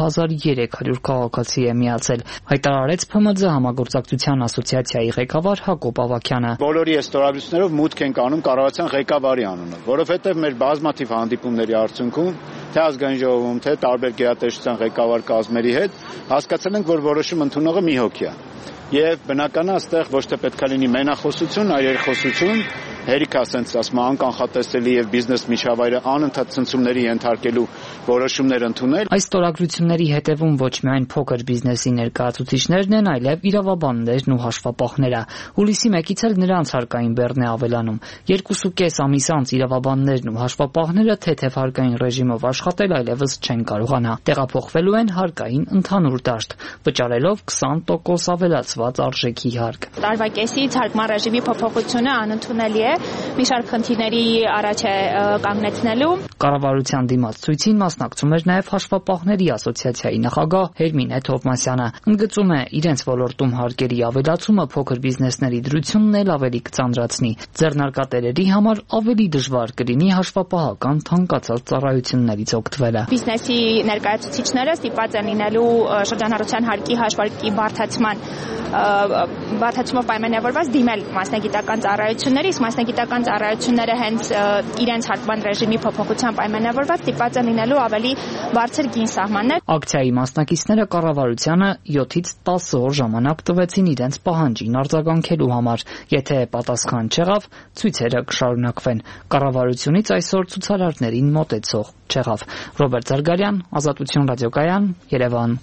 2300 քաղաքացի է միացել, հայտարարեց ՓՄՁ համագործակցության ասոցիացիայի ղեկավար Հակոբ Ավագյանը։ Բոլորի այս ստորագրություններով մուտք ենք անում կառավարության ղեկավարի անունով, որովհետեւ մեր բազմաթիվ հանդիպումների արդյունքում թե ազգային ժողովում, թե տարբեր գերատեսչության ղեկավար կազմերի հետ հասկացել ենք, որ որոշում ընդունողը մի հոգի է։ Եվ բնական է, այստեղ ոչ թե պետք է լինի մենախոսություն, այլ երկխոսություն, հերիք ասենց ասում անկանխատեսելի եւ բիզնես միջավայրը անընդհատ ցնցումների ենթարկելու որոշումներ ընդունել։ Այս ստորագրությունների հետևում ոչ միայն փոքր բիզնեսի ներկայացուցիչներն են, այլև իրավաբաններն ու հաշվապահները։ Հուլիսի 1-ից էլ նրանց հարկային բեռն է ավելանում։ 2.5 ամիս անց իրավաբաններն ու հաշվապահները թեթև հարկային ռեժիմով աշխատել այլևս չեն կարողանա։ Տեղափոխվելու են հարկային ընդհանուր դաշտ, վճարելով 20% ավելացված կախված արժեքի հարկ։ Տարվա կեսից հարկման ռեժիմի փոփոխությունը անընդունելի է, մի շարք խնդիրների առաջ է կանգնեցնելու։ Կառավարության դիմաց ցույցին մասնակցում էր նաև Հաշվապահների ասոցիացիայի նախագահ Հերմինե Թովմասյանը։ Ընդգծում է, իրենց ոլորտում հարկերի ավելացումը փոքր բիզնեսների դրությունն էլ ավելի կծանրացնի։ Ձեռնարկատերերի համար ավելի դժվար կլինի հաշվապահական թանկացած ծառայություններից օգտվելը։ Բիզնեսի ներկայացուցիչները ստիպված են լինելու շրջանառության հարկի հաշվարկի բարդացումով պայմանավորված դիմել մասնագիտական ծառայությունների, իսկ մասնագիտական ծառայությունները հենց իրենց հարկման ռեժիմի փոփոխության պայմանավորված ստիպված են լինելու ավելի բարձր գին սահմաններ։ Ակցիայի մասնակիցները կառավարությանը 7-ից 10 օր ժամանակ տվեցին իրենց պահանջին արձագանքելու համար։ Եթե պատասխան չեղավ, ցույցերը կշարունակվեն։ Կառավարությունից այսօր ցուցարարներին մոտեցող չեղավ։ Ռոբերտ Զարգարյան, Ազատություն ռադիոկայան, Երևան։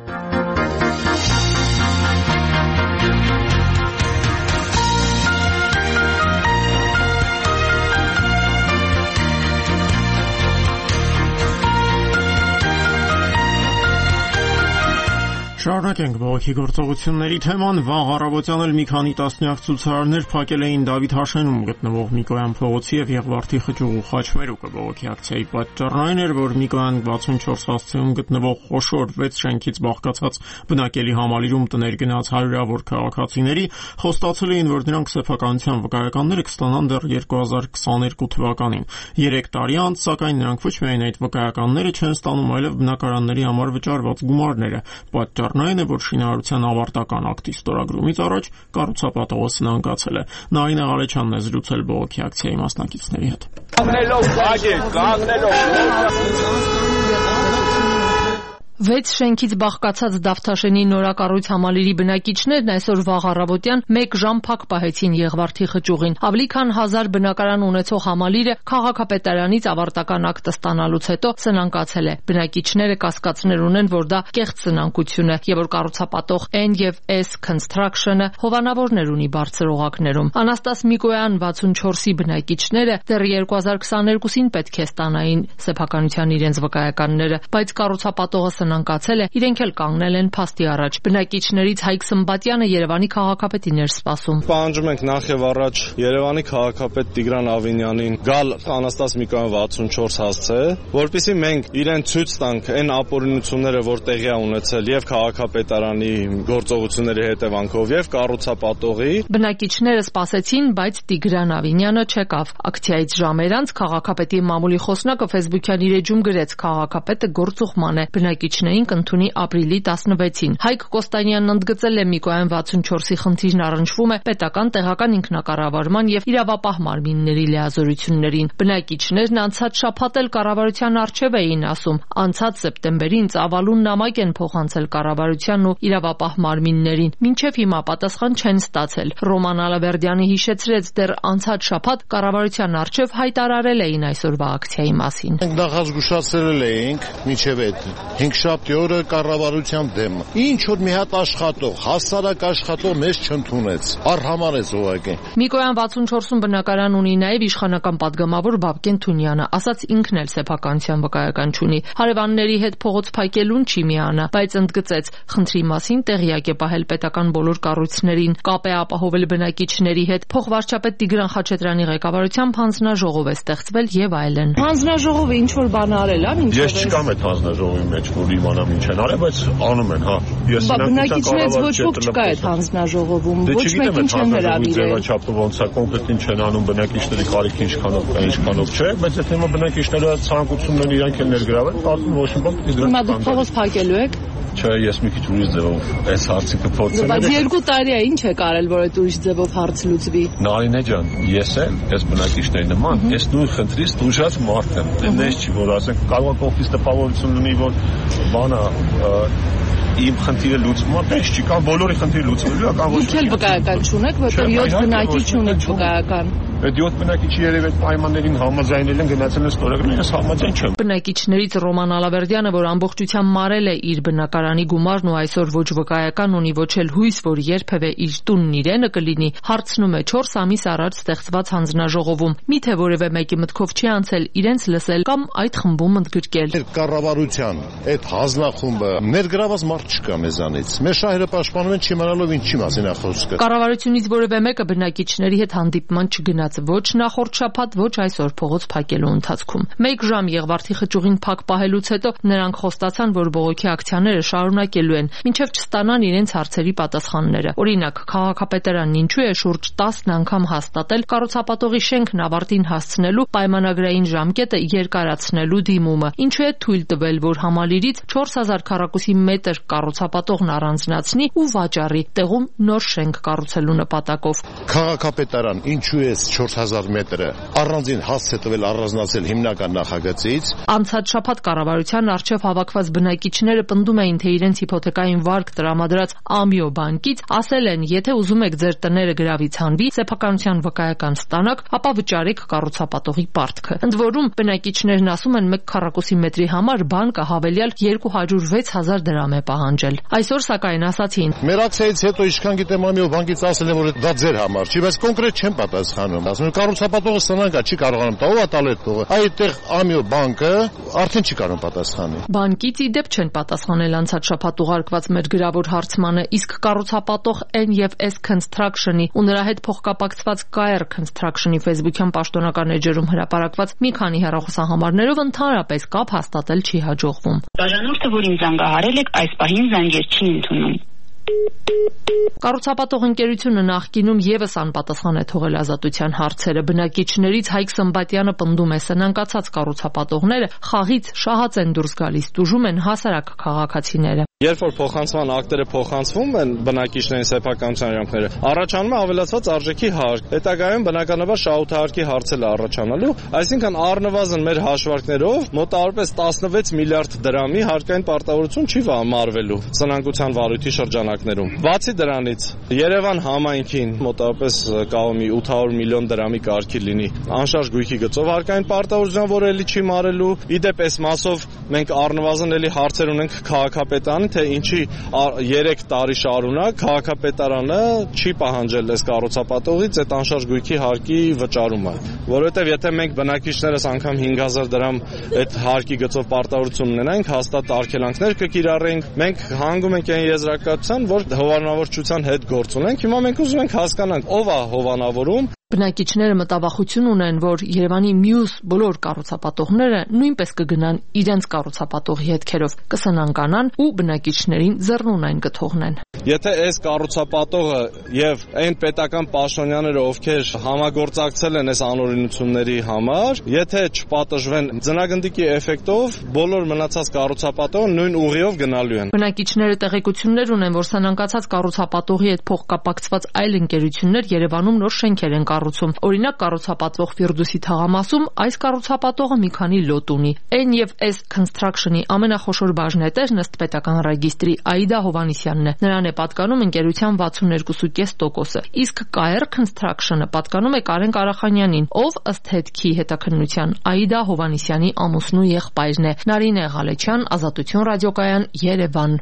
Շարունակենք բողոքի գործողությունների թեման։ Վաղ առավոտյան էլ մի քանի տասնյակ ցուցարարներ փակել էին Դավիթ Հաշենում գտնվող Միկոյան փողոցի եւ Եղվարդի խճուղու խաչմերուկը։ Բողոքի ակցիայի պատճառն այն էր, որ Միկոյան 64 հասցեում գտնվող խոշոր 6 շենքից բաղկացած բնակելի համալիրում տներ գնաց հարյուրավոր քաղաքացիների խոստացել էին, որ նրանք սեփականության վկայականները կստանան դեռ 2022 թվականին։ 3 տարի անց, սակայն նրանք ոչ միայն այդ վկայականները չեն ստանում, այլև բնակարանների համար վճարված գումարները։ Այն է, որ շինարարության ավարտական ակտի ստորագրումից առաջ կառուցապատողը սնանկացել է։ Նարինե Ղարեչյանն է զրուցել բողոքի ակցիայի մասնակիցների հետ։ Վեց շենքից բաղկացած Դավթաշենի նորակառույց համալիրի բնակիչներն այսօր վաղ առավոտյան 1 ժամ փակ պահեցին Եղվարդի խճուղին։ Ավելի քան 1000 բնակարան ունեցող համալիրը քաղաքապետարանից ավարտական ակտը ստանալուց հետո սնանկացել է։ Բնակիչները կասկածներ ունեն, որ դա կեղծ սնանկություն է եւ որ կառուցապատող N&S Construction-ը հովանավորներ ունի բարձր օղակներում։ Անաստաս Միկոյան 64-ի բնակիչները դեռ 2022-ին պետք է ստանային սեփականության իրենց վկայականները, բայց կառուցապատողը սնանկացել է, իրենք էլ կանգնել են փաստի առաջ։ Բնակիչներից Հայկ Սմբատյանը Երևանի քաղաքապետին էր սպասում։ Պահանջում ենք նախ եւ առաջ Երևանի քաղաքապետ Տիգրան Ավինյանին գալ Անաստաս Միկոյան 64 հասցե, որպեսզի մենք իրեն ցույց տանք այն ապօրինությունները, որ տեղի է ունեցել եւ քաղաքապետարանի գործողությունների հետևանքով եւ կառուցապատողի։ Բնակիչները սպասեցին, բայց Տիգրան Ավինյանը չեկավ։ Ակցիայից ժամեր անց քաղաքապետի մամուլի խոսնակը Facebook-յան իր էջում գրեց. «Քաղաքապետը գործուղման է, բնակիչներին կընդունի ապրիլի 16-ին»։ Հայկ Կոստանյանն ընդգծել է Միկոյան 64-ի խնդիրն առնչվում է պետական տեղական ինքնակառավարման եւ իրավապահ մարմինների լիազորություններին։ Բնակիչներն անցած շաբաթ էլ կառավարության առջև էին ասում, անցած սեպտեմբերին ծավալուն նամակ են փոխանցել կառավարությանն ու իրավապահ մարմիններին, մինչև հիմա պատասխան չեն ստացել։ Ռոման Ալավերդյանը հիշեցրեց, դեռ անցած շաբաթ կառավարության առջև հայտարարել էին այսօրվա ակցիայի մասին։ Մենք նախազգուշացրել էինք մինչև այդ 5-7 օրը կառավարության դեմ։ Ինչ որ մի հատ աշխատող, հասարակ աշխատող մեզ չընդունեց, արհամարեց ուղղակի։ Միկոյան 64-ում բնակարան ունի նաև իշխանական падգամավոր Բաբկեն Թունյանը, ասաց ինքն էլ սեփականության վկայական չունի։ Հարևանների հետ փողոց փակելուն չի միանա, բայց ընդգծեց, խնդրի մասին տեղյակ է պահել պետական բոլոր կառույցներին, կապ է ապահովել բնակիչների հետ։ Փոխվարչապետ Տիգրան Խաչատրյանի ղեկավարությամբ հանձնաժողով է ստեղծվել եւ այլն։ Հանձնաժողովը ինչ որ բան արել է, ինչու՞։ Ես չկամ այդ հանձնաժողովի մեջ, որ իմանամ ինչ են արել, բայց անում են, հա։ Ես բնակիչներից ոչ ոք չկա այդ հանձնաժողովում, ոչ մեկին չեն հրավիրել։ Ձևաչափը ոնց է կոնկրետ ինչ են անում բնակիչների կարիք ինչքանով կա, ինչքանով չէ, բայց եթե հիմա բնակիչները ցանկությունն են իրանք են ներգրավել, ասում ոչ մի բան պիտի դրանց։ Հիմա դուք փողոց փակելու եք։ Չէ, ես մի քիչ ուրիշ ձևով այս հարցը կփորձեմ։ Բայց 2 տարի է ինչ եք արել, որ այդ ուրիշ ձևով հարց լուծվի։ Նարինե ջան, ես եմ, ես բնակիչների նման, ես նույն խնդրից դժուժած մարդ եմ։ Դες չի որ ասենք կարող է կողքից տպավորություն լինի, որ բանը իմ խնդիրը լուծվում է, դες չի, կամ բոլորի խնդիրը լուծվելու է, կամ ոչ։ Դուք էլ վկայական չունեք, որտեղ 7 բնակիչ ունեք վկայական։ Այդ 7 բնակիչի երևի այդ պայմաններին համաձայնել են գնացել են ստորագրել, ես համաձայն չեմ։ Բնակիչներից Ռոման Ալավերդյանը, որ ամբողջությամբ մարել է իր բնակարանի գումարն ու այսօր ոչ վկայական ունի, ոչ էլ հույս, որ երբևէ իր տունն իրենը կլինի, հարցնում է 4 ամիս առաջ ստեղծված հանձնաժողովում։ Միթե որևէ մեկի մտքով չի անցել իրենց լսել կամ այդ խմբում ընդգրկել։ Կառավարության այդ հանձնախումբը ներգրաված մարդ չկա մեզանից։ Մեր շահերը պաշտպանում են չիմանալով ինչի մասին է խոսքը։ Կառավարությունից որևէ մեկը բնակիչների հետ հանդիպման չգնաց ոչ նախորդ շաբաթ, ոչ այսօր փողոց փակելու ընթացքում։ 1 ժամ Եղվարդի խճուղին փակ պահելուց հետո նրանք խոստացան, որ բողոքի ակցիաները շարունակելու են, մինչև չստանան իրենց հարցերի պատասխանները։ Օրինակ, քաղաքապետարանն ինչու է շուրջ 10 անգամ հաստատել կառուցապատողի շենքն ավարտին հասցնելու պայմանագրային ժամկետը երկարացնելու դիմումը։ Ինչու է թույլ տվել, որ Համալիրից 4000 քառակուսի մետր կառուցապատողն առանձնացնի ու վաճառի տեղում նոր շենք կառուցելու նպատակով։ Քաղաքապետարան ինչու է 4000 մետրը առանձին հասց է տվել առանձնացել հիմնական նախագծից։ Անցած շաբաթ կառավարության առջև հավաքված բնակիչները պնդում էին, թե իրենց հիփոթեկային վարկ տրամադրած Ամիո բանկից ասել են, եթե ուզում եք ձեր տները գրավից հանվի, սեփականության վկայական ստանաք, ապա վճարեք կառուցապատողի պարտքը։ Ընդ որում, բնակիչներն ասում են 1 քառակուսի մետրի համար բանկը հավելյալ 206,000 դրամ է պահանջել։ Այսօր սակայն ասացին. Մեր ակցիայից հետո ինչքան գիտեմ Ամիո բանկից ասել են, որ դա ձեր համար չի, բայց կոնկրետ չեն պատասխանում։ Ասում են կառուցապատողը ստանանք, չի կարողանում տա, ով է տալու այդ փողը։ Այդտեղ Ամիո բանկը արդեն չի կարող պատասխանել։ Բանկից ի դեպ չեն պատասխանել անցած շաբաթ ուղարկված մեր գրավոր հարցմանը, իսկ կառուցապատող N&S Construction-ի ու նրա հետ փոխկապակցված KR Construction-ի Facebook-յան պաշտոնական էջերում հրապարակված մի քանի հեռախոսահամարներով ընդհանրապես կապ հաստատել չի հաջողվում։ Բաժանորդը, որ ինձ զանգահարել եք, այս պահին զանգեր չի ընդունում։ Կառուցապատող ընկերությունը նախկինում եւս անպատասխան է թողել ազատության հարցերը։ Բնակիչներից Հայկ Սմբատյանը պնդում է, սնանկացած կառուցապատողները խաղից շահած են դուրս գալիս, տուժում են հասարակ քաղաքացիները։ Երբ որ փոխանցման ակտերը փոխանցվում են բնակիչների սեփականության իրավունքները, առաջանում է ավելացված արժեքի հարկ։ Հետագայում բնականաբար շահութահարկի հարցել է առաջանալու, այսինքն առնվազն մեր հաշվարկներով մոտավորապես 16 միլիարդ դրամի հարկային պարտավորություն չի մարվելու սնանկության վարույթի շրջանակներում։ Բացի դրանից, Երևան համայնքին մոտավորապես կարող մի 800 միլիոն դրամի կարգի լինի անշարժ գույքի գծով հարկային պարտավորություն, որը էլի չի մարելու։ Իդեպ այս մասով մենք առնվազն էլի հարցեր ունենք քաղաքապետարան, թե ինչի 3 տարի շարունակ քաղաքապետարանը չի պահանջել այս կառուցապատողից այդ անշարժ գույքի հարկի վճարումը, որովհետև եթե մենք բնակիչներս անգամ 5000 դրամ այդ հարկի գծով պարտավորություն ունենանք, հաստատ արգելանքներ կկիրառենք, մենք հանգում ենք այն եզրակացության, որ հովանավորչության հետ գործ ունենք, հիմա մենք ուզում ենք հասկանանք ով է հովանավորում։ Բնակիչները մտավախություն ունեն, որ Երևանի մյուս բոլոր կառուցապատողները նույնպես կգնան իրենց կառուցապատողի հետքերով, կսնանկանան ու բնակիչներին զռնունայն կթողնեն։ Եթե այս կառուցապատողը եւ այն պետական պաշտոնյաները, ովքեր համագործակցել են այս անօրինությունների համար, եթե չպատժվեն ձնագնդիկի էֆեկտով, բոլոր մնացած կառուցապատողները նույն ուղիով գնալու են։ Բնակիչները տեղեկություններ ունեն, որ սնանկացած կառուցապատողի հետ փոխկապակցված այլ ընկերություններ Երևանում նոր շենքեր են կառուցում։ Օրինակ կառուցապատվող Ֆիրդուսի թաղամասում այս կառուցապատողը մի քանի լոտ ունի։ N&S Construction-ի ամենախոշոր բաժնետերն ըստ պետական ռեգիստրի Աիդա Հովանիսյանն է։ Նրան է պատկանում ընկերության 62.5%-ը, իսկ KR Construction-ը պատկանում է Կարեն Կարախանյանին, ով ըստ հետքի հետաքննության Աիդա Հովանիսյանի ամուսնու եղբայրն է։ Նարինե Ղալեչյան, Ազատություն ռադիոկայան, Երևան։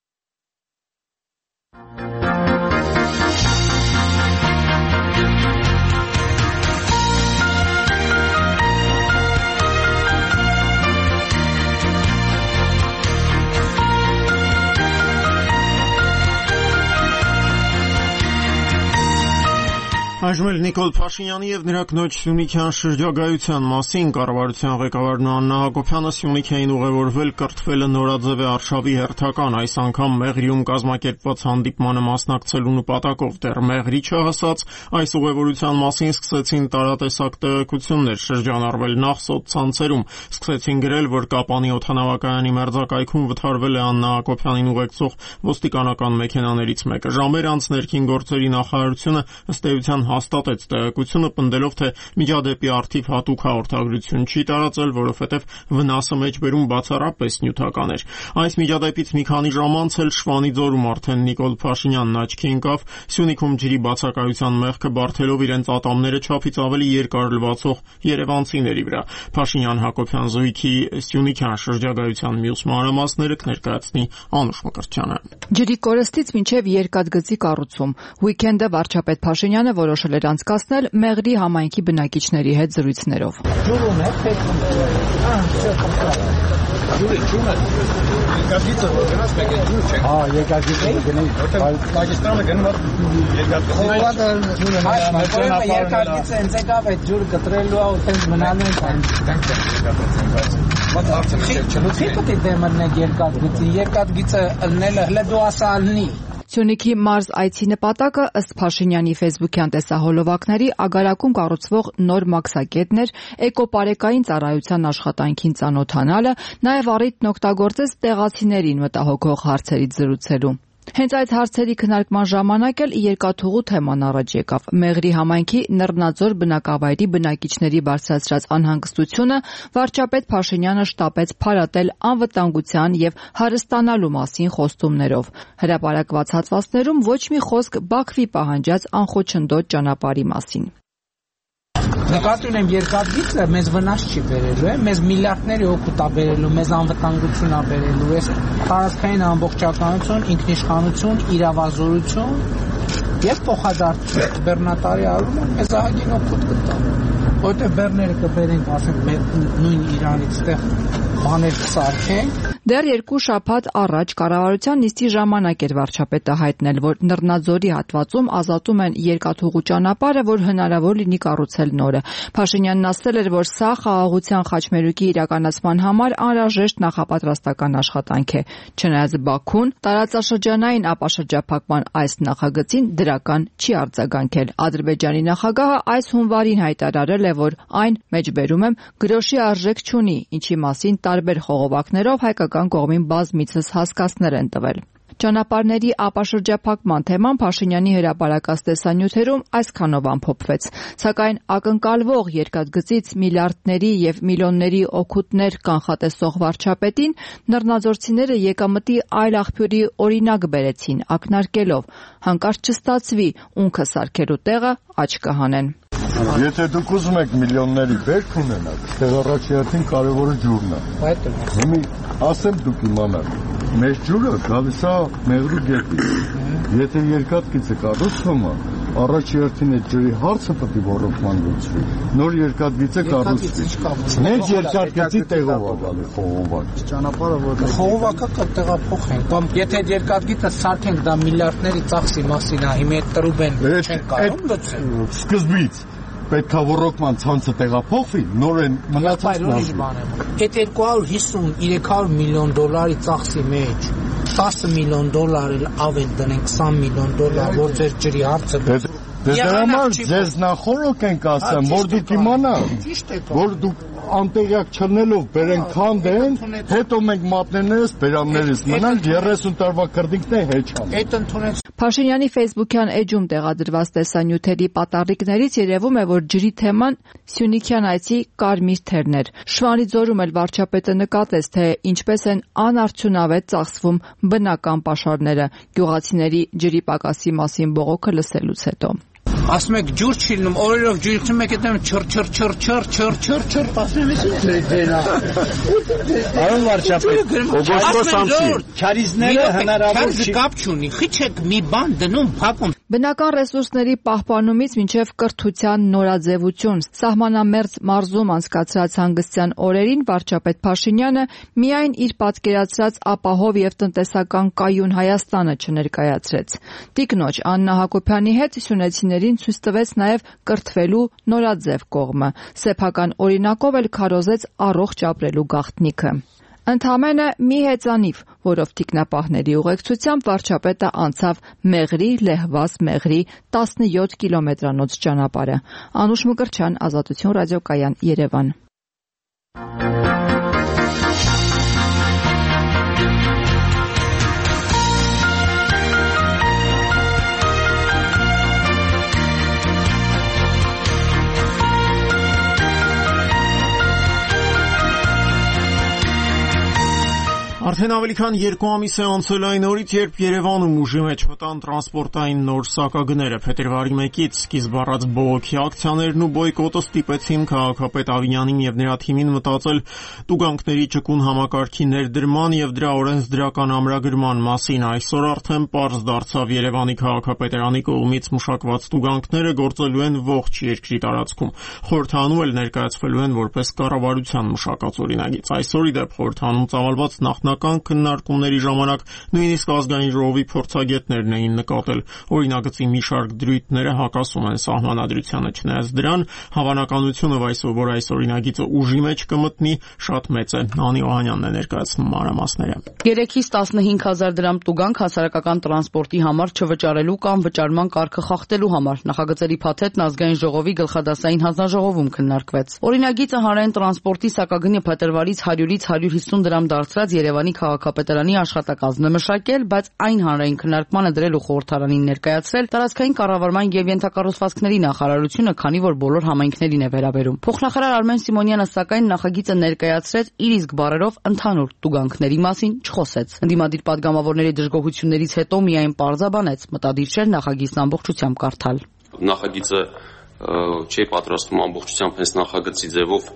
Այժմ էլ Նիկոլ Փաշինյանի եւ նրա կնոջ Սյունիքյան շրջագայության մասին կառավարության ղեկավարն Աննա Հակոբյանը Սյունիք էին ուղևորվել կրթվելը Նորաձևե արշավի հերթական այս անգամ Մեղրիում կազմակերպված հանդիպմանը մասնակցելու նպատակով դեռ Մեղրի չհասած այս ուղևորության մասին սկսեցին տարատեսակ տեղեկություններ շրջանառվել նախ սոցցանցերում, սկսեցին գրել, որ Կապանի օդանավակայանի մերձակայքում վթարվել է Աննա Հակոբյանին ուղեկցող ոստիկանական մեքենաներից մեկը։ Ժամեր անց ներքին գործերի նախարարությունը ըստ էության հաստատեց տեղեկությունը, պնդելով, թե միջադեպի առթիվ հատուկ հաղորդագրություն չի տարածել, որովհետև վնասը մեջբերում բացառապես նյութական էր։ Այս միջադեպից մի քանի ժամ անց էլ Շվանիձորում արդեն Նիկոլ Փաշինյանն աչքի ընկավ Սյունիքում ջրի բացակայության մեղքը բարթելով իրենց ատամները չափից ավելի երկար լվացող երևանցիների վրա։ Փաշինյան-Հակոբյան զույգի Սյունիքյան շրջագայության մյուս մանրամասները կներկայացնի Անուշ Մկրտչյանը։ Ջրի կորստից մինչև երկաթգծի կառուցում Ուիկենդը վարչապետ Փաշինյանը որոշել էր անցկացնել Մեղրի համայնքի բնակիչների հետ զրույցներով։ Սյունիքի մարզ այցի նպատակը ըստ Փաշինյանի ֆեյսբուքյան տեսահոլովակների Ագարակում կառուցվող նոր մաքսակետներ, էկոպարեկային ծառայության աշխատանքին ծանոթանալը, նաև առիթն օգտագործեց տեղացիներին մտահոգող հարցերից զրուցելու։ Հենց այդ հարցերի քննարկման ժամանակ էլ երկաթուղու թեման առաջ եկավ։ Մեղրի համայնքի Նռնաձոր բնակավայրի բնակիչների բարձրացրած անհանգստությունը վարչապետ Փաշինյանը շտապեց փարատել անվտանգության եւ հարստանալու մասին խոստումներով։ Հրապարակված հատվածներում ոչ մի խոսք Բաքվի պահանջած անխոչնդոտ ճանապարհի մասին։ Նկատի ունեմ երկաթգիծը մեզ վնաս չի բերելու, մեզ միլիարդների օգուտ է բերելու, մեզ անվտանգություն է բերելու, այս տարածքային ամբողջականություն, ինքնիշխանություն, իրավազորություն եւ փոխադարձ բեռնատարի արումը մեզ ահագին օգուտ կտա։ Որտեղ բեռները կբերենք, ասենք նույն Իրանից այդտեղ բաներ կսարքենք։ Դեռ 2 շաբաթ առաջ կառավարության նիստի ժամանակ էր վարչապետը հայտնել, որ Նռնաձորի հատվածում ազատում են երկաթուղու ճանապարհը, որ հնարավոր լինի կառուցել նորը։ Փաշինյանն ասել էր, որ սա խաղաղության խաչմերուկի իրականացման համար անհրաժեշտ նախապատրաստական աշխատանք է։ Չնայած Բաքուն տարածաշրջանային ապաշրջափակման այս նախագծին դրական չի արձագանքել։ Ադրբեջանի նախագահը այս հունվարին հայտարարել է, որ այն մեջբերում եմ գրոշի արժեք չունի, ինչի մասին տարբեր խողովակներով հայկական կողմին բազմիցս հասկացներ են տվել։ Ճանապարհների ապաշրջափակման թեման Փաշինյանի հրապարակած տեսանյութերում այսքանով ամփոփվեց, սակայն ակնկալվող երկաթգծից միլիարդների եւ միլիոնների օգուտներ կանխատեսող վարչապետին նռնաձորցիները եկամտի այլ աղբյուրի օրինակ բերեցին, ակնարկելով հանկարծ չստացվի ունքը սարքելու տեղը աչք կհանեն։ Եթե դուք ուզում եք միլիոնների բերք ունենալ, դեռ առաջին կարևորը ջուրն է։ Հիմա ասեմ դուք իմանաք, մեր ջուրը գալիս է Մեղրի գետից։ Եթե երկաթգիծը կառուցվում է, առաջին այդ ջրի հարցը պետք է ոռոգման լուծվի։ Նոր երկաթգիծը կառուցվի։ Մենք երկաթգծի տեղով է գալի խողովակ։ Ճանապարհը որտեղ խողովակը կտեղափոխեն, կամ եթե այդ երկաթգիծը սարքենք, դա միլիարդների ծախսի մասին է, հիմա այդ տրուբեն չեն կարող լուծել։ Սկզբից պետք է ոռոգման ցանցը տեղափոխվի, նորեն մնացած բանը։ Այդ 250-300 միլիոն դոլարի ծախսի մեջ 10 միլիոն դոլար էլ ավել դնենք, 20 միլիոն դոլար, որ ձեր ջրի հարցը դրա համար ձեզ նախորոք ենք ասեմ, որ դուք իմանաք, որ դուք անտեղյակ չլնելով բերեն քանդեն, հետո մենք մատններս, բերաններս մնանք 30 տարվա կրդինքն է հեչան։ Փաշինյանի ֆեյսբուքյան էջում տեղադրված տեսանյութերի պատառիկներից երևում է, որ ջրի թեման Սյունիքյան այցի կարմիր թերն էր։ Շվանիձորում էլ վարչապետը նկատեց, թե ինչպես են անարդյունավետ ծախսվում բնական պաշարները գյուղացիների ջրի պակասի մասին բողոքը լսելուց հետո։ Ասում եք ջուր չի լինում, օրերով ջուր չում եք այդեմ չր, ասում Արոն վարչապետ, օգոստոս ամսի չարիզները հնարավոր չի կապ չունի, խիչեք մի բան դնում, փակում։ Բնական ռեսուրսների պահպանումից մինչև կրթության նորաձևություն սահմանամերձ մարզում անցկացրած հանգստյան օրերին վարչապետ Փաշինյանը միայն իր պատկերացրած ապահով եւ տնտեսական կայուն Հայաստանը չներկայացրեց։ Տիկնոջ Աննա Հակոբյանի հետ սյունեցիներին ցույց տվեց նաև կրթվելու նորաձև կողմը։ Սեփական օրինակով էլ քարոզեց առողջ ապրելու գաղտնիքը։ Ընդամենը մի հեծանիվ, որով թիկնապահների ուղեկցությամբ վարչապետը անցավ Մեղրի Լեհվաս Մեղրի 17 կիլոմետրանոց ճանապարհը։ Անուշ Մկրտչյան, Ազատություն ռադիոկայան, Երևան։ Արդեն ավելի քան 2 ամիս է անցել այն օրից, երբ Երևանում ուժի մեջ մտան տրանսպորտային նոր սակագները։ Փետրվարի 1-ից սկիզբ առած բողոքի ակցիաներն ու բոյկոտը ստիպեցին քաղաքապետ Ավինյանին եւ նրա թիմին մտածել տուգանքների ճկուն համակարգի ներդրման եւ դրա օրենսդրական ամրագրման մասին։ Այսօր արդեն պարզ դարձավ Երևանի քաղաքապետարանի կողմից մշակված տուգանքները գործելու են ողջ երկրի տարածքում։ Խորհրդանում էլ ներկայացվելու են որպես կառավարության մշակած օրինագիծ։ Այսօր ի դեպ խորհրդանում ծավալված նախնական քննարկումների ժամանակ նույնիսկ ազգային ժողովի փորձագետներն էին նկատել օրինագծի մի շարք դրույթները հակասում են սահմանադրությանը։ Չնայած դրան, հավանականությունը, որ այս օրինագիծը ուժի մեջ կմտնի, շատ մեծ է։ Նանի Օհանյանն է ներկայացնում մանրամասները։ 3-ից 15,000 դրամ տուգանք հասարակական տրանսպորտի համար չվճարելու կամ վճարման կարգը խախտելու համար նախագծերի փաթեթն ազգային ժողովի գլխադասային հանձնաժողովում քննարկվեց։ Օրինագիծը հանրային տրանսպորտի սակագնի փետրվարից 100-ից 150 դրամ դարձրած Երևանի քաղաքապետարանի աշխատակազմն է մշակել, բայց այն հանրային քննարկմանը դրել ու խորհրդարանին ներկայացրել տարածքային կառավարման եւ ենթակառուցվածքների նախարարությունը, քանի որ բոլոր համայնքներին է վերաբերում։ Փոխնախարար Արմեն Սիմոնյանը սակայն նախագիծը ներկայացրեց իր իսկ բառերով ընդհանուր տուգանքների մասին չխոսեց։ Ընդդիմադիր падգամավորների դժգոհություններից հետո միայն պարզաբանեց, մտադիր չէր նախագիծն ամբողջությամբ կարդալ։ Նախագիծը չի պատրաստում ամբողջությամբ հենց նախագծի ձևով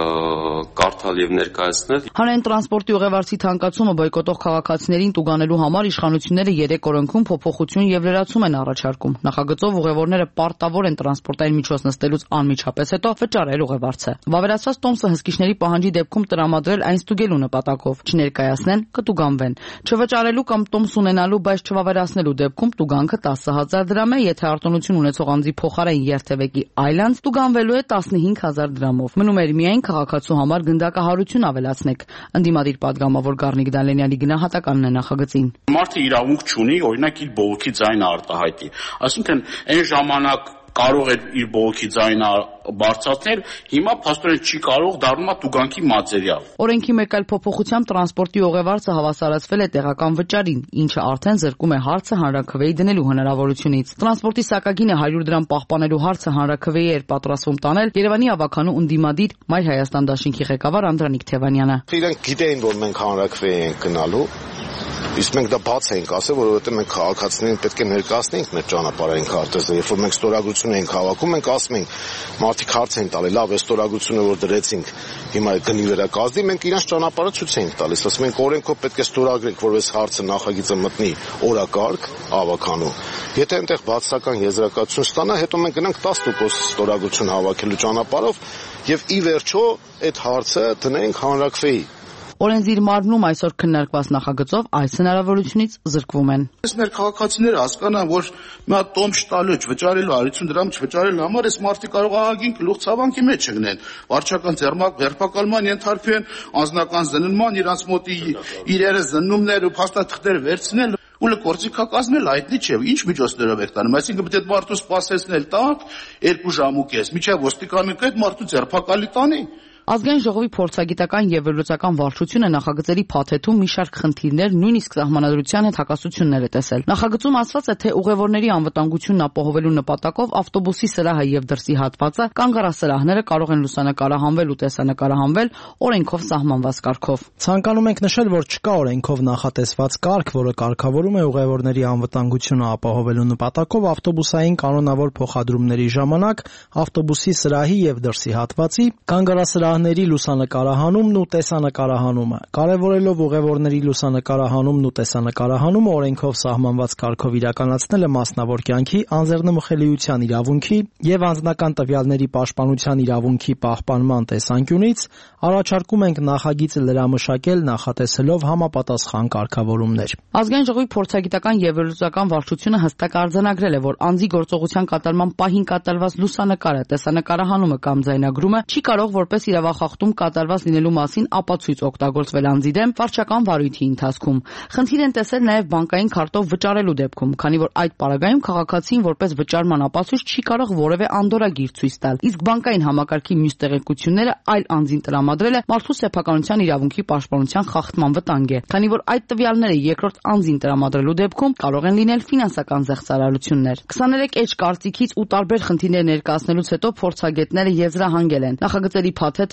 կարդալ եւ ներկայացնել։ Հանրային տրանսպորտի ուղևորցի թանկացումը բոյկոտող քաղաքացիներին տուգանելու համար իշխանությունները 3 օրենքում փոփոխություն եւ լրացում են առաջարկում։ Նախագծով ուղևորները պարտավոր են տրանսպորտային միջոց նստելուց անմիջապես հետո վճարել ուղևորցը։ Վավերացված տոմսը հսկիչների պահանջի դեպքում տրամադրել այն ստուգելու նպատակով։ Չներկայացնեն, կտուգանվեն։ Չվճարելու կամ տոմս ունենալու, բայց չվավերացնելու դեպքում տուգանքը 10,000 դրամ է, եթե արտոնություն ունեցող անձի փոխարեն երթևեկի այլ անձ տուգանվելու է 15,000 դրամով։ Մնում էր միայն քաղաքացու համար գնդակահարություն ավելացնեք։ Ընդդիմադիր падգամավոր Գառնիկ Դալենյանի գնահատականն է նախագծին։ Մարդը իրավունք չունի, օրինակ իր բողոքի ձայնը արտահայտի։ Այսինքն այն ժամանակ կարող էր իր բողոքի ձայնը բարձրացնել, հիմա փաստորեն չի կարող, դառնում է տուգանքի մատերիալ։ Օրենքի մեկ այլ փոփոխությամբ տրանսպորտի ուղևորը հավասարացվել է տեղական վճարին, ինչը արդեն զրկում է հարցը հանրաքվեի դնելու հնարավորությունից։ Տրանսպորտի սակագինը 100 դրամ պահպանելու հարցը հանրաքվեի էր պատրաստվում տանել Երևանի ավականու ընդդիմադիր Մայր Հայաստան դաշինքի ղեկավար Անդրանիկ Թևանյանը։ Իրենք գիտեին, որ մենք հանրաքվեի ենք գնալու, իսկ մենք դա բաց էինք ասել, որովհետև մենք քաղաքացիներին պետք է ներկայացնենք մեր ճանապարհային քարտեզը։ Երբ որ մենք ստորագրություն էինք հավաքում, մենք ասում ենք, մարդիկ հարց են տալի, լավ, այս ստորագրությունը որ դրեցինք, հիմա գնի վերակազմի, մենք իրանց ճանապարհը ցույց ենք տալիս, ասում ենք օրենքով պետք է ստորագրենք, որպես հարցը նախագիծը մտնի օրակարգ ավականու։ Եթե այնտեղ բացասական եզրակացություն ստանա, հետո մենք գնանք 10% ստորագրություն հավաքելու ճանապարհով եւ ի վերջո այդ հարցը դնենք հանրաքվեի։ Օրենսդիր մարմնում այսօր քննարկված նախագծով այս հնարավորությունից զրկվում են։ Այս մեր քաղաքացիները հասկանան, որ մի հատ տոմս տալու, վճարելու 50 դրամ չվճարելու համար այս մարդիկ կարող ահագին գլուխ ցավանքի մեջ չգնեն։ Վարչական ձերբակալման ենթարկվեն, անձնական զննման, իրանց մոտ իրերը զննումներ ու փաստաթղթեր վերցնել ու լկորցիկա կազմել հայտնի չէ, ինչ միջոցներով եք տանում, այսինքն պետք է մարդու սպասեցնել տակ 2 ժամուկես, միջև ոստիկանին այդ մարդու ձերբակալի տանի։ Ազգային ժողովի փորձագիտական եւ վերլուծական վարչությունը նախագծերի փաթեթում մի շարք խնդիրներ, նույնիսկ սահմանադրության հետ հակասություններ է տեսել։ Նախագծում ասված է, թե ուղևորների անվտանգությունն ապահովելու նպատակով ավտոբուսի սրահը եւ դրսի հատվածը կանգառասրահները կարող են լուսանկարահանվել ու տեսանկարահանվել օրենքով սահմանված կարգով։ Ցանկանում ենք նշել, որ չկա օրենքով նախատեսված կարգ, որը կարգավորում է ուղևորների անվտանգությունը ապահովելու նպատակով ավտոբուսային կանոնավոր փոխադրումների ժամանակ ավտոբուսի սրահի եւ դրսի հատվածի կանգառասրահ լուսանկարահանումն ու տեսանկարահանումը։ Կարևորելով ուղևորների լուսանկարահանումն ու տեսանկարահանումը օրենքով սահմանված կարգով իրականացնելը մասնավոր կյանքի, անձեռնմխելիության իրավունքի եւ անձնական տվյալների պաշտպանության իրավունքի պահպանման տեսանկյունից առաջարկում ենք նախագիծը լրամշակել նախատեսելով համապատասխան կարգավորումներ։ Ազգային ժողովի փորձագիտական եւ վերլուծական վարչությունը հստակ արձանագրել է, որ անձի գործողության կատարման պահին կատարված լուսանկարը, տեսանկարահանումը կամ ձայնագրումը չի կարող որպես իրավախախտում կատարված լինելու մասին ապացույց օգտագործվել անձի դեմ վարչական վարույթի ընթացքում։ Խնդիր են տեսել նաև բանկային քարտով վճարելու դեպքում, քանի որ այդ պարագայում քաղաքացին որպես վճարման ապացույց չի կարող որևէ անդորրագիր ցույց տալ, իսկ բանկային համակարգի մյուս տեղեկությունները այլ անձին տրամադրելը մարդու սեփականության իրավունքի պաշտպանության խախտման վտանգ է, քանի որ այդ տվյալները երկրորդ անձին տրամադրելու դեպքում կարող են լինել ֆինանսական զեղծարարություններ։ 23 էջ կարծիքից ու տարբեր խնդիրներ ներկայացնելուց հետո փորձագետները եզրահանգել են նախագծերի փաթեթը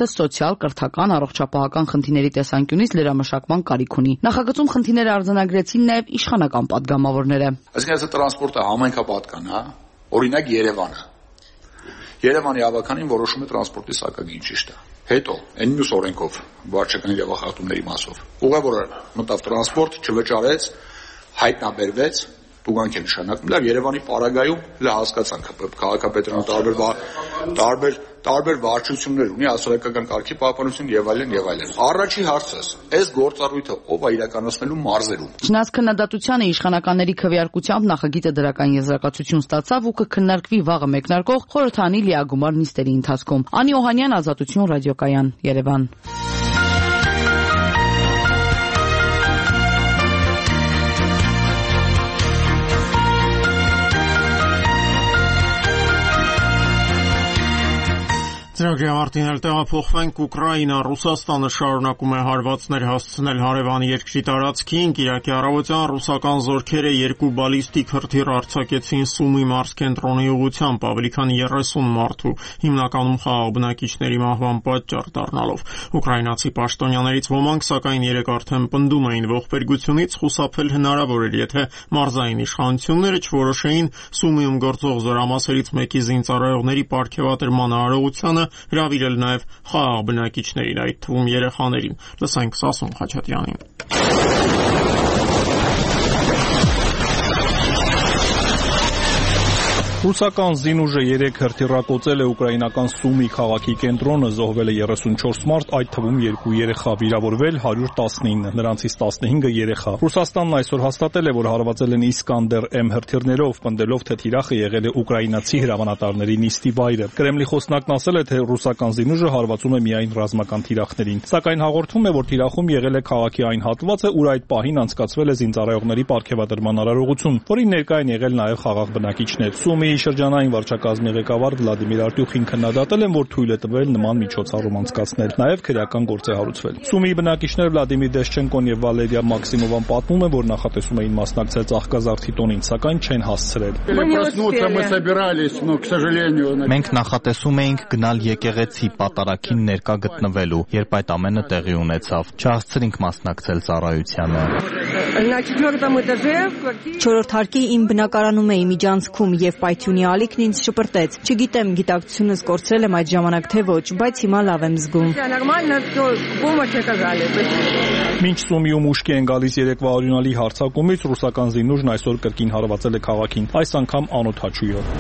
հարցը սոցիալ, կրթական, առողջապահական խնդիրների տեսանկյունից լրամշակման կարիք ունի։ Նախագծում խնդիրները արձանագրեցին նաև իշխանական падգամավորները։ Այսինքն այս տրանսպորտը համայնքապատկան է, օրինակ Երևանը։ Երևանի ավականին որոշում է տրանսպորտի սակագին ճիշտ է։ Հետո այն մյուս օրենքով վարչական իրավախախտումների մասով ուղևորը մտավ տրանսպորտ, չվճարեց, հայտնաբերվեց, տուգանք է նշանակում։ Լավ, Երևանի պարագայում լավ հասկացանք, քաղաքապետարանը տարբեր վարչություններ ունի, ասորակական կարգի պահպանություն եւ այլն։ Առաջի հարցս, այս գործառույթը ով է իրականացնելու մարզերում։ Չնայած քննադատությանը իշխանականների քվեարկությամբ նախագիծը դրական եզրակացություն ստացավ ու կքննարկվի վաղը մեկնարկող խորհրդանի լիագումար նիստերի ընթացքում։ Անի Օհանյան, Ազատություն ռադիոկայան, Երևան։ Ծրագրի ավարտին էլ տեղափոխվենք Ուկրաինա։ Ռուսաստանը շարունակում է հարվածներ հասցնել հարևան երկրի տարածքին։ Կիրակի առավոտյան ռուսական զորքերը 2 բալիստիկ հրթիռ արձակեցին Սումի մարզկենտրոնի ուղղությամբ, ավելի քան 30 մարդու, հիմնականում խաղաղ բնակիչների մահվան պատճառ դառնալով։ Ուկրաինացի պաշտոնյաներից ոմանք սակայն երեկ արդեն պնդում էին, ողբերգությունից խուսափել հնարավոր էր, եթե մարզային իշխանությունները չորոշեին Սումիում գործող զորամասերից մեկի զինծառայողների պարգևատրման արարողությանը հրավիրել նաև խաղաղ բնակիչներին, այդ թվում երեխաներին։ Լսենք Սասուն Խաչատյանին։ Ռուսական զինուժը 3 հրթիռակոծել է ուկրաինական Սումի քաղաքի կենտրոնը, զոհվել է 34 մարդ, այդ թվում 2 երեխա, վիրավորվել 119, նրանցից 15-ը երեխա։ Ռուսաստանն այսօր հաստատել է, որ հարվածել են Իսկանդեր M հրթիռներով, պնդելով, թե թիրախը եղել է ուկրաինացի հրամանատարների նիստի վայրը։ Կրեմլի խոսնակն ասել է, թե ռուսական զինուժը հարվածում է միայն ռազմական թիրախներին, սակայն հաղորդում է, որ թիրախում եղել է քաղաքի այն հատվածը, ուր այդ պահին անցկացվել է զինծառայողների պարգևատրման արարողություն, որին ներկա են եղել նաև խաղաղ բնակիչներ։ Սումի շրջանային վարչակազմի ղեկավար Վլադիմիր Արտյուխին քննադատել են, որ թույլ է տվել նման միջոցառում անցկացնել, նաև քրեական գործ է հարուցվել։ Սումիի բնակիչներ Վլադիմիր Դեշչենկոն եւ Վալերիա Մաքսիմովան պատմում են, որ նախատեսում էին մասնակցել ծաղկազարդի տոնին, սակայն չեն հասցրել։ Մենք նախատեսում էինք գնալ եկեղեցի պատարագին ներկա գտնվելու, երբ այդ ամենը տեղի ունեցավ, չհասցրինք մասնակցել ծառայությանը։ 4-րդ հարկի իմ բնակարանում էի միջանցքում եւ պայթյունի ալիքն ինձ շպրտեց։ Չգիտեմ գիտակցությունս կորցրել եմ այդ ժամանակ թե ոչ, բայց հիմա լավ եմ զգում։ Մինչ Սումիում ուշքի են գալիս երեկվա օրինալի հարձակումից, ռուսական զինուժն այսօր կրկին հարվածել է քաղաքին, այս անգամ անօդաչուով։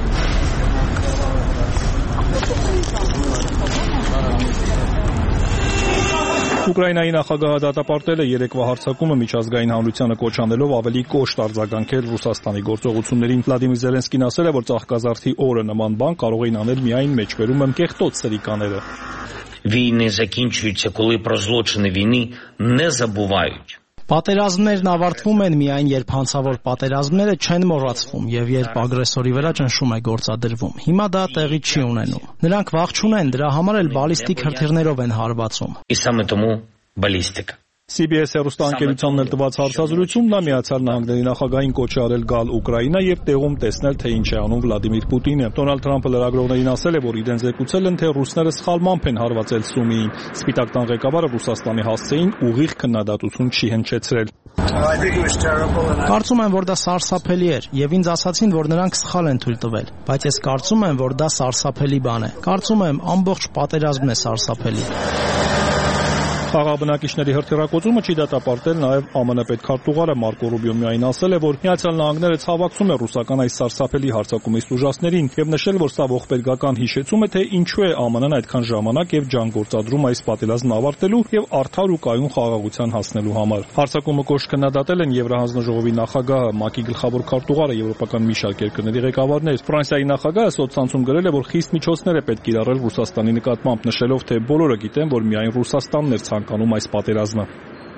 Ուկրաինայի նախագահը դատապարտել է երեկվա հարձակումը, միջազգային հանրությանը կոչ անելով ավելի կոշտ արձագանքել Ռուսաստանի գործողություններին։ Վլադիմիր Զելենսկին ասել է, որ ծաղկազարդի օրը նման բան կարող էին անել միայն մեջբերում եմ կեղտոտ սրիկաները։ Війни закінчуються, коли про злочини війни не забувають. Պատերազմներն ավարտվում են միայն, երբ հանցավոր պատերազմները չեն մոռացվում եւ երբ ագրեսորի վրա ճնշում է գործադրվում։ Հիմա դա տեղի չի ունենում։ Նրանք վախ չունեն, դրա համար էլ բալիստիկ հրթիռներով են հարվածում։ І саме тому балістика. CBS հեռուստաընկերությանն էլ տված հարցազրույցում նա Միացյալ Նահանգների նախագահին կոչ է արել գալ Ուկրաինա եւ տեղում տեսնել, թե ինչ է անում Վլադիմիր Պուտինը։ Դոնալդ Թրամփը լրագրողներին ասել է, որ իրենց զեկուցել են, թե ռուսները սխալմամբ են հարվածել Սումիին։ Սպիտակ տան ղեկավարը Ռուսաստանի հասցեին ուղիղ քննադատություն չի հնչեցրել։ Կարծում եմ, որ դա սարսափելի էր եւ ինձ ասացին, որ նրանք սխալ են թույլ տվել, բայց ես կարծում եմ, որ դա սարսափելի բան է։ Կարծում եմ, ամբողջ պատերազմն է սարսափելի։ Խաղաղ բնակիչների հրթիռակոծումը չի դատապարտել նաև ԱՄՆ պետքարտուղարը Մարկո Ռուբիոն միայն ասել է, որ Միացյալ Նահանգները ցավակցում է ռուսական այս սարսափելի հարձակումից ուժասներին եւ նշել, որ սա ողբերգական հիշեցում է, թե ինչու է ԱՄՆ-ն այդքան ժամանակ եւ ջանք գործադրում այս պատերազմն ավարտելու եւ արդար ու կայուն խաղաղության հասնելու համար։ Հարձակումը կոշտ քննադատել են Եվրահանձնաժողովի նախագահը, ՄԱԿ-ի գլխավոր քարտուղարը, եվրոպական մի շարք երկրների ղեկավարներ։ Ֆրանսիայի նախագահը սոցցանցում գրել է, որ խիստ միջոցներ է պետք կիրառել Ռուսաստանի նկատմամբ, նշելով, թե բոլորը գիտեն, որ միայն Ռուսաստանն էր անում այս պատերազմը։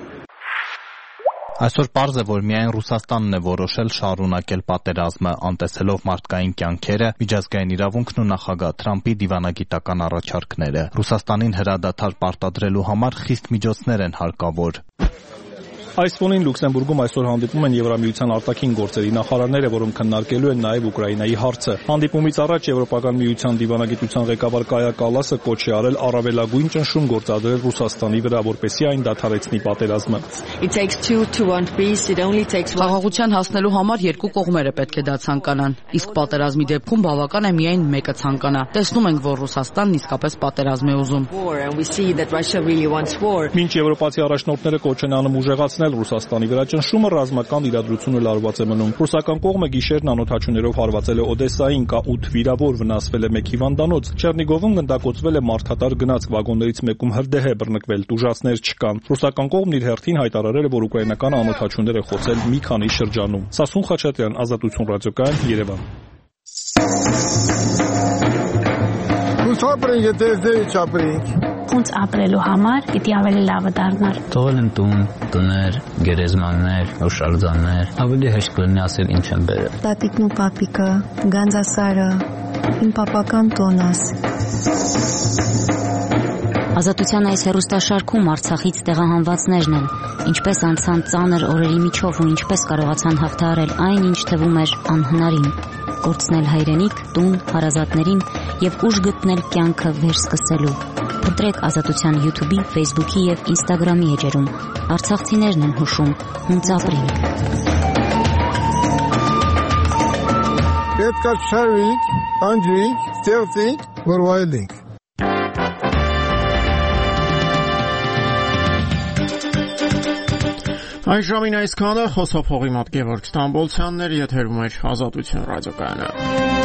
Այսօր պարզ է, որ միայն Ռուսաստանն է որոշել շարունակել պատերազմը, անտեսելով մարդկային կյանքերը, միջազգային իրավունքն ու նախագահ Թրամփի դիվանագիտական առաջարկները։ Ռուսաստանին հրադադար պարտադրելու համար խիստ միջոցներ են հարկավոր։ Այս ֆոնին Լյուքսեմբուրգում այսօր հանդիպում են Եվրամիության արտաքին գործերի նախարարները, որոնք քննարկելու են նաև Ուկրաինայի հարցը։ Հանդիպումից առաջ Եվրոպական միության դիվանագիտության ղեկավար Կայա Կալասը կոչ է արել առավելագույն ճնշում գործադրել Ռուսաստանի վրա, որպեսզի այն դադարեցնի պատերազմը։ Խաղաղության հասնելու համար երկու կողմերը պետք է դա ցանկանան, իսկ պատերազմի դեպքում բավական է միայն մեկը ցանկանա։ Տեսնում ենք, որ Ռուսաստանն իսկապես պատերազմ է ուզում։ Մինչ եվրոպացի առաջնորդները կոչ են անում ուժեղացնել Ռուսաստանի վրա ճնշումը, ռազմական իրադրությունը լարված է մնում։ Ռուսական կողմը գիշերն անօդաչուներով հարվածել է Օդեսային, կա 8 վիրավոր, վնասվել է 1 հիվանդանոց։ Չեռնիգովում գնդակոծվել է մարդատար գնացք, վագոններից մեկում հրդեհ է բռնկվել, տուժածներ չկան։ Ռուսական կողմն իր հերթին հայտարարել է, որ ուկրաինական անօդաչուներ է խոցել մի քանի շրջանում։ Սասուն Խաչատրյան, Ազատություն ռադիոկայան, Երևան։ Ոնց ապրելու համար պիտի ավելի լավը դառնար։ Թողել են տուն, տներ, գերեզմաններ, հուշարձաններ, ավելի հեշտ կլինի ասել ինչ են բերել։ Տատիկն ու պապիկը, Գանձասարը, իմ պապական տոնս։ Ազատության այս հեռուստաշարքում Արցախից տեղահանվածներն են, ինչպես անցան ծանր օրերի միջով ու ինչպես կարողացան հաղթահարել այն, ինչ թվում էր անհնարին, կորցնել հայրենիք, տուն, հարազատներին եւ ուժ գտնել կյանքը վերսկսելու։ Ընտրեք Ազատության YouTube-ի, Facebook-ի եւ Instagram-ի էջերում։ Արցախցիներն են հուշում, ոնց ապրենք։ Պետք է շարվենք, անջրենք, ստեղծենք, որ վայելենք։ Այս ժամին այսքանը, խոսափողի մոտ Գևորգ Ստամբոլցյանն էր, եթերում էր Ազատություն ռադիոկայանը։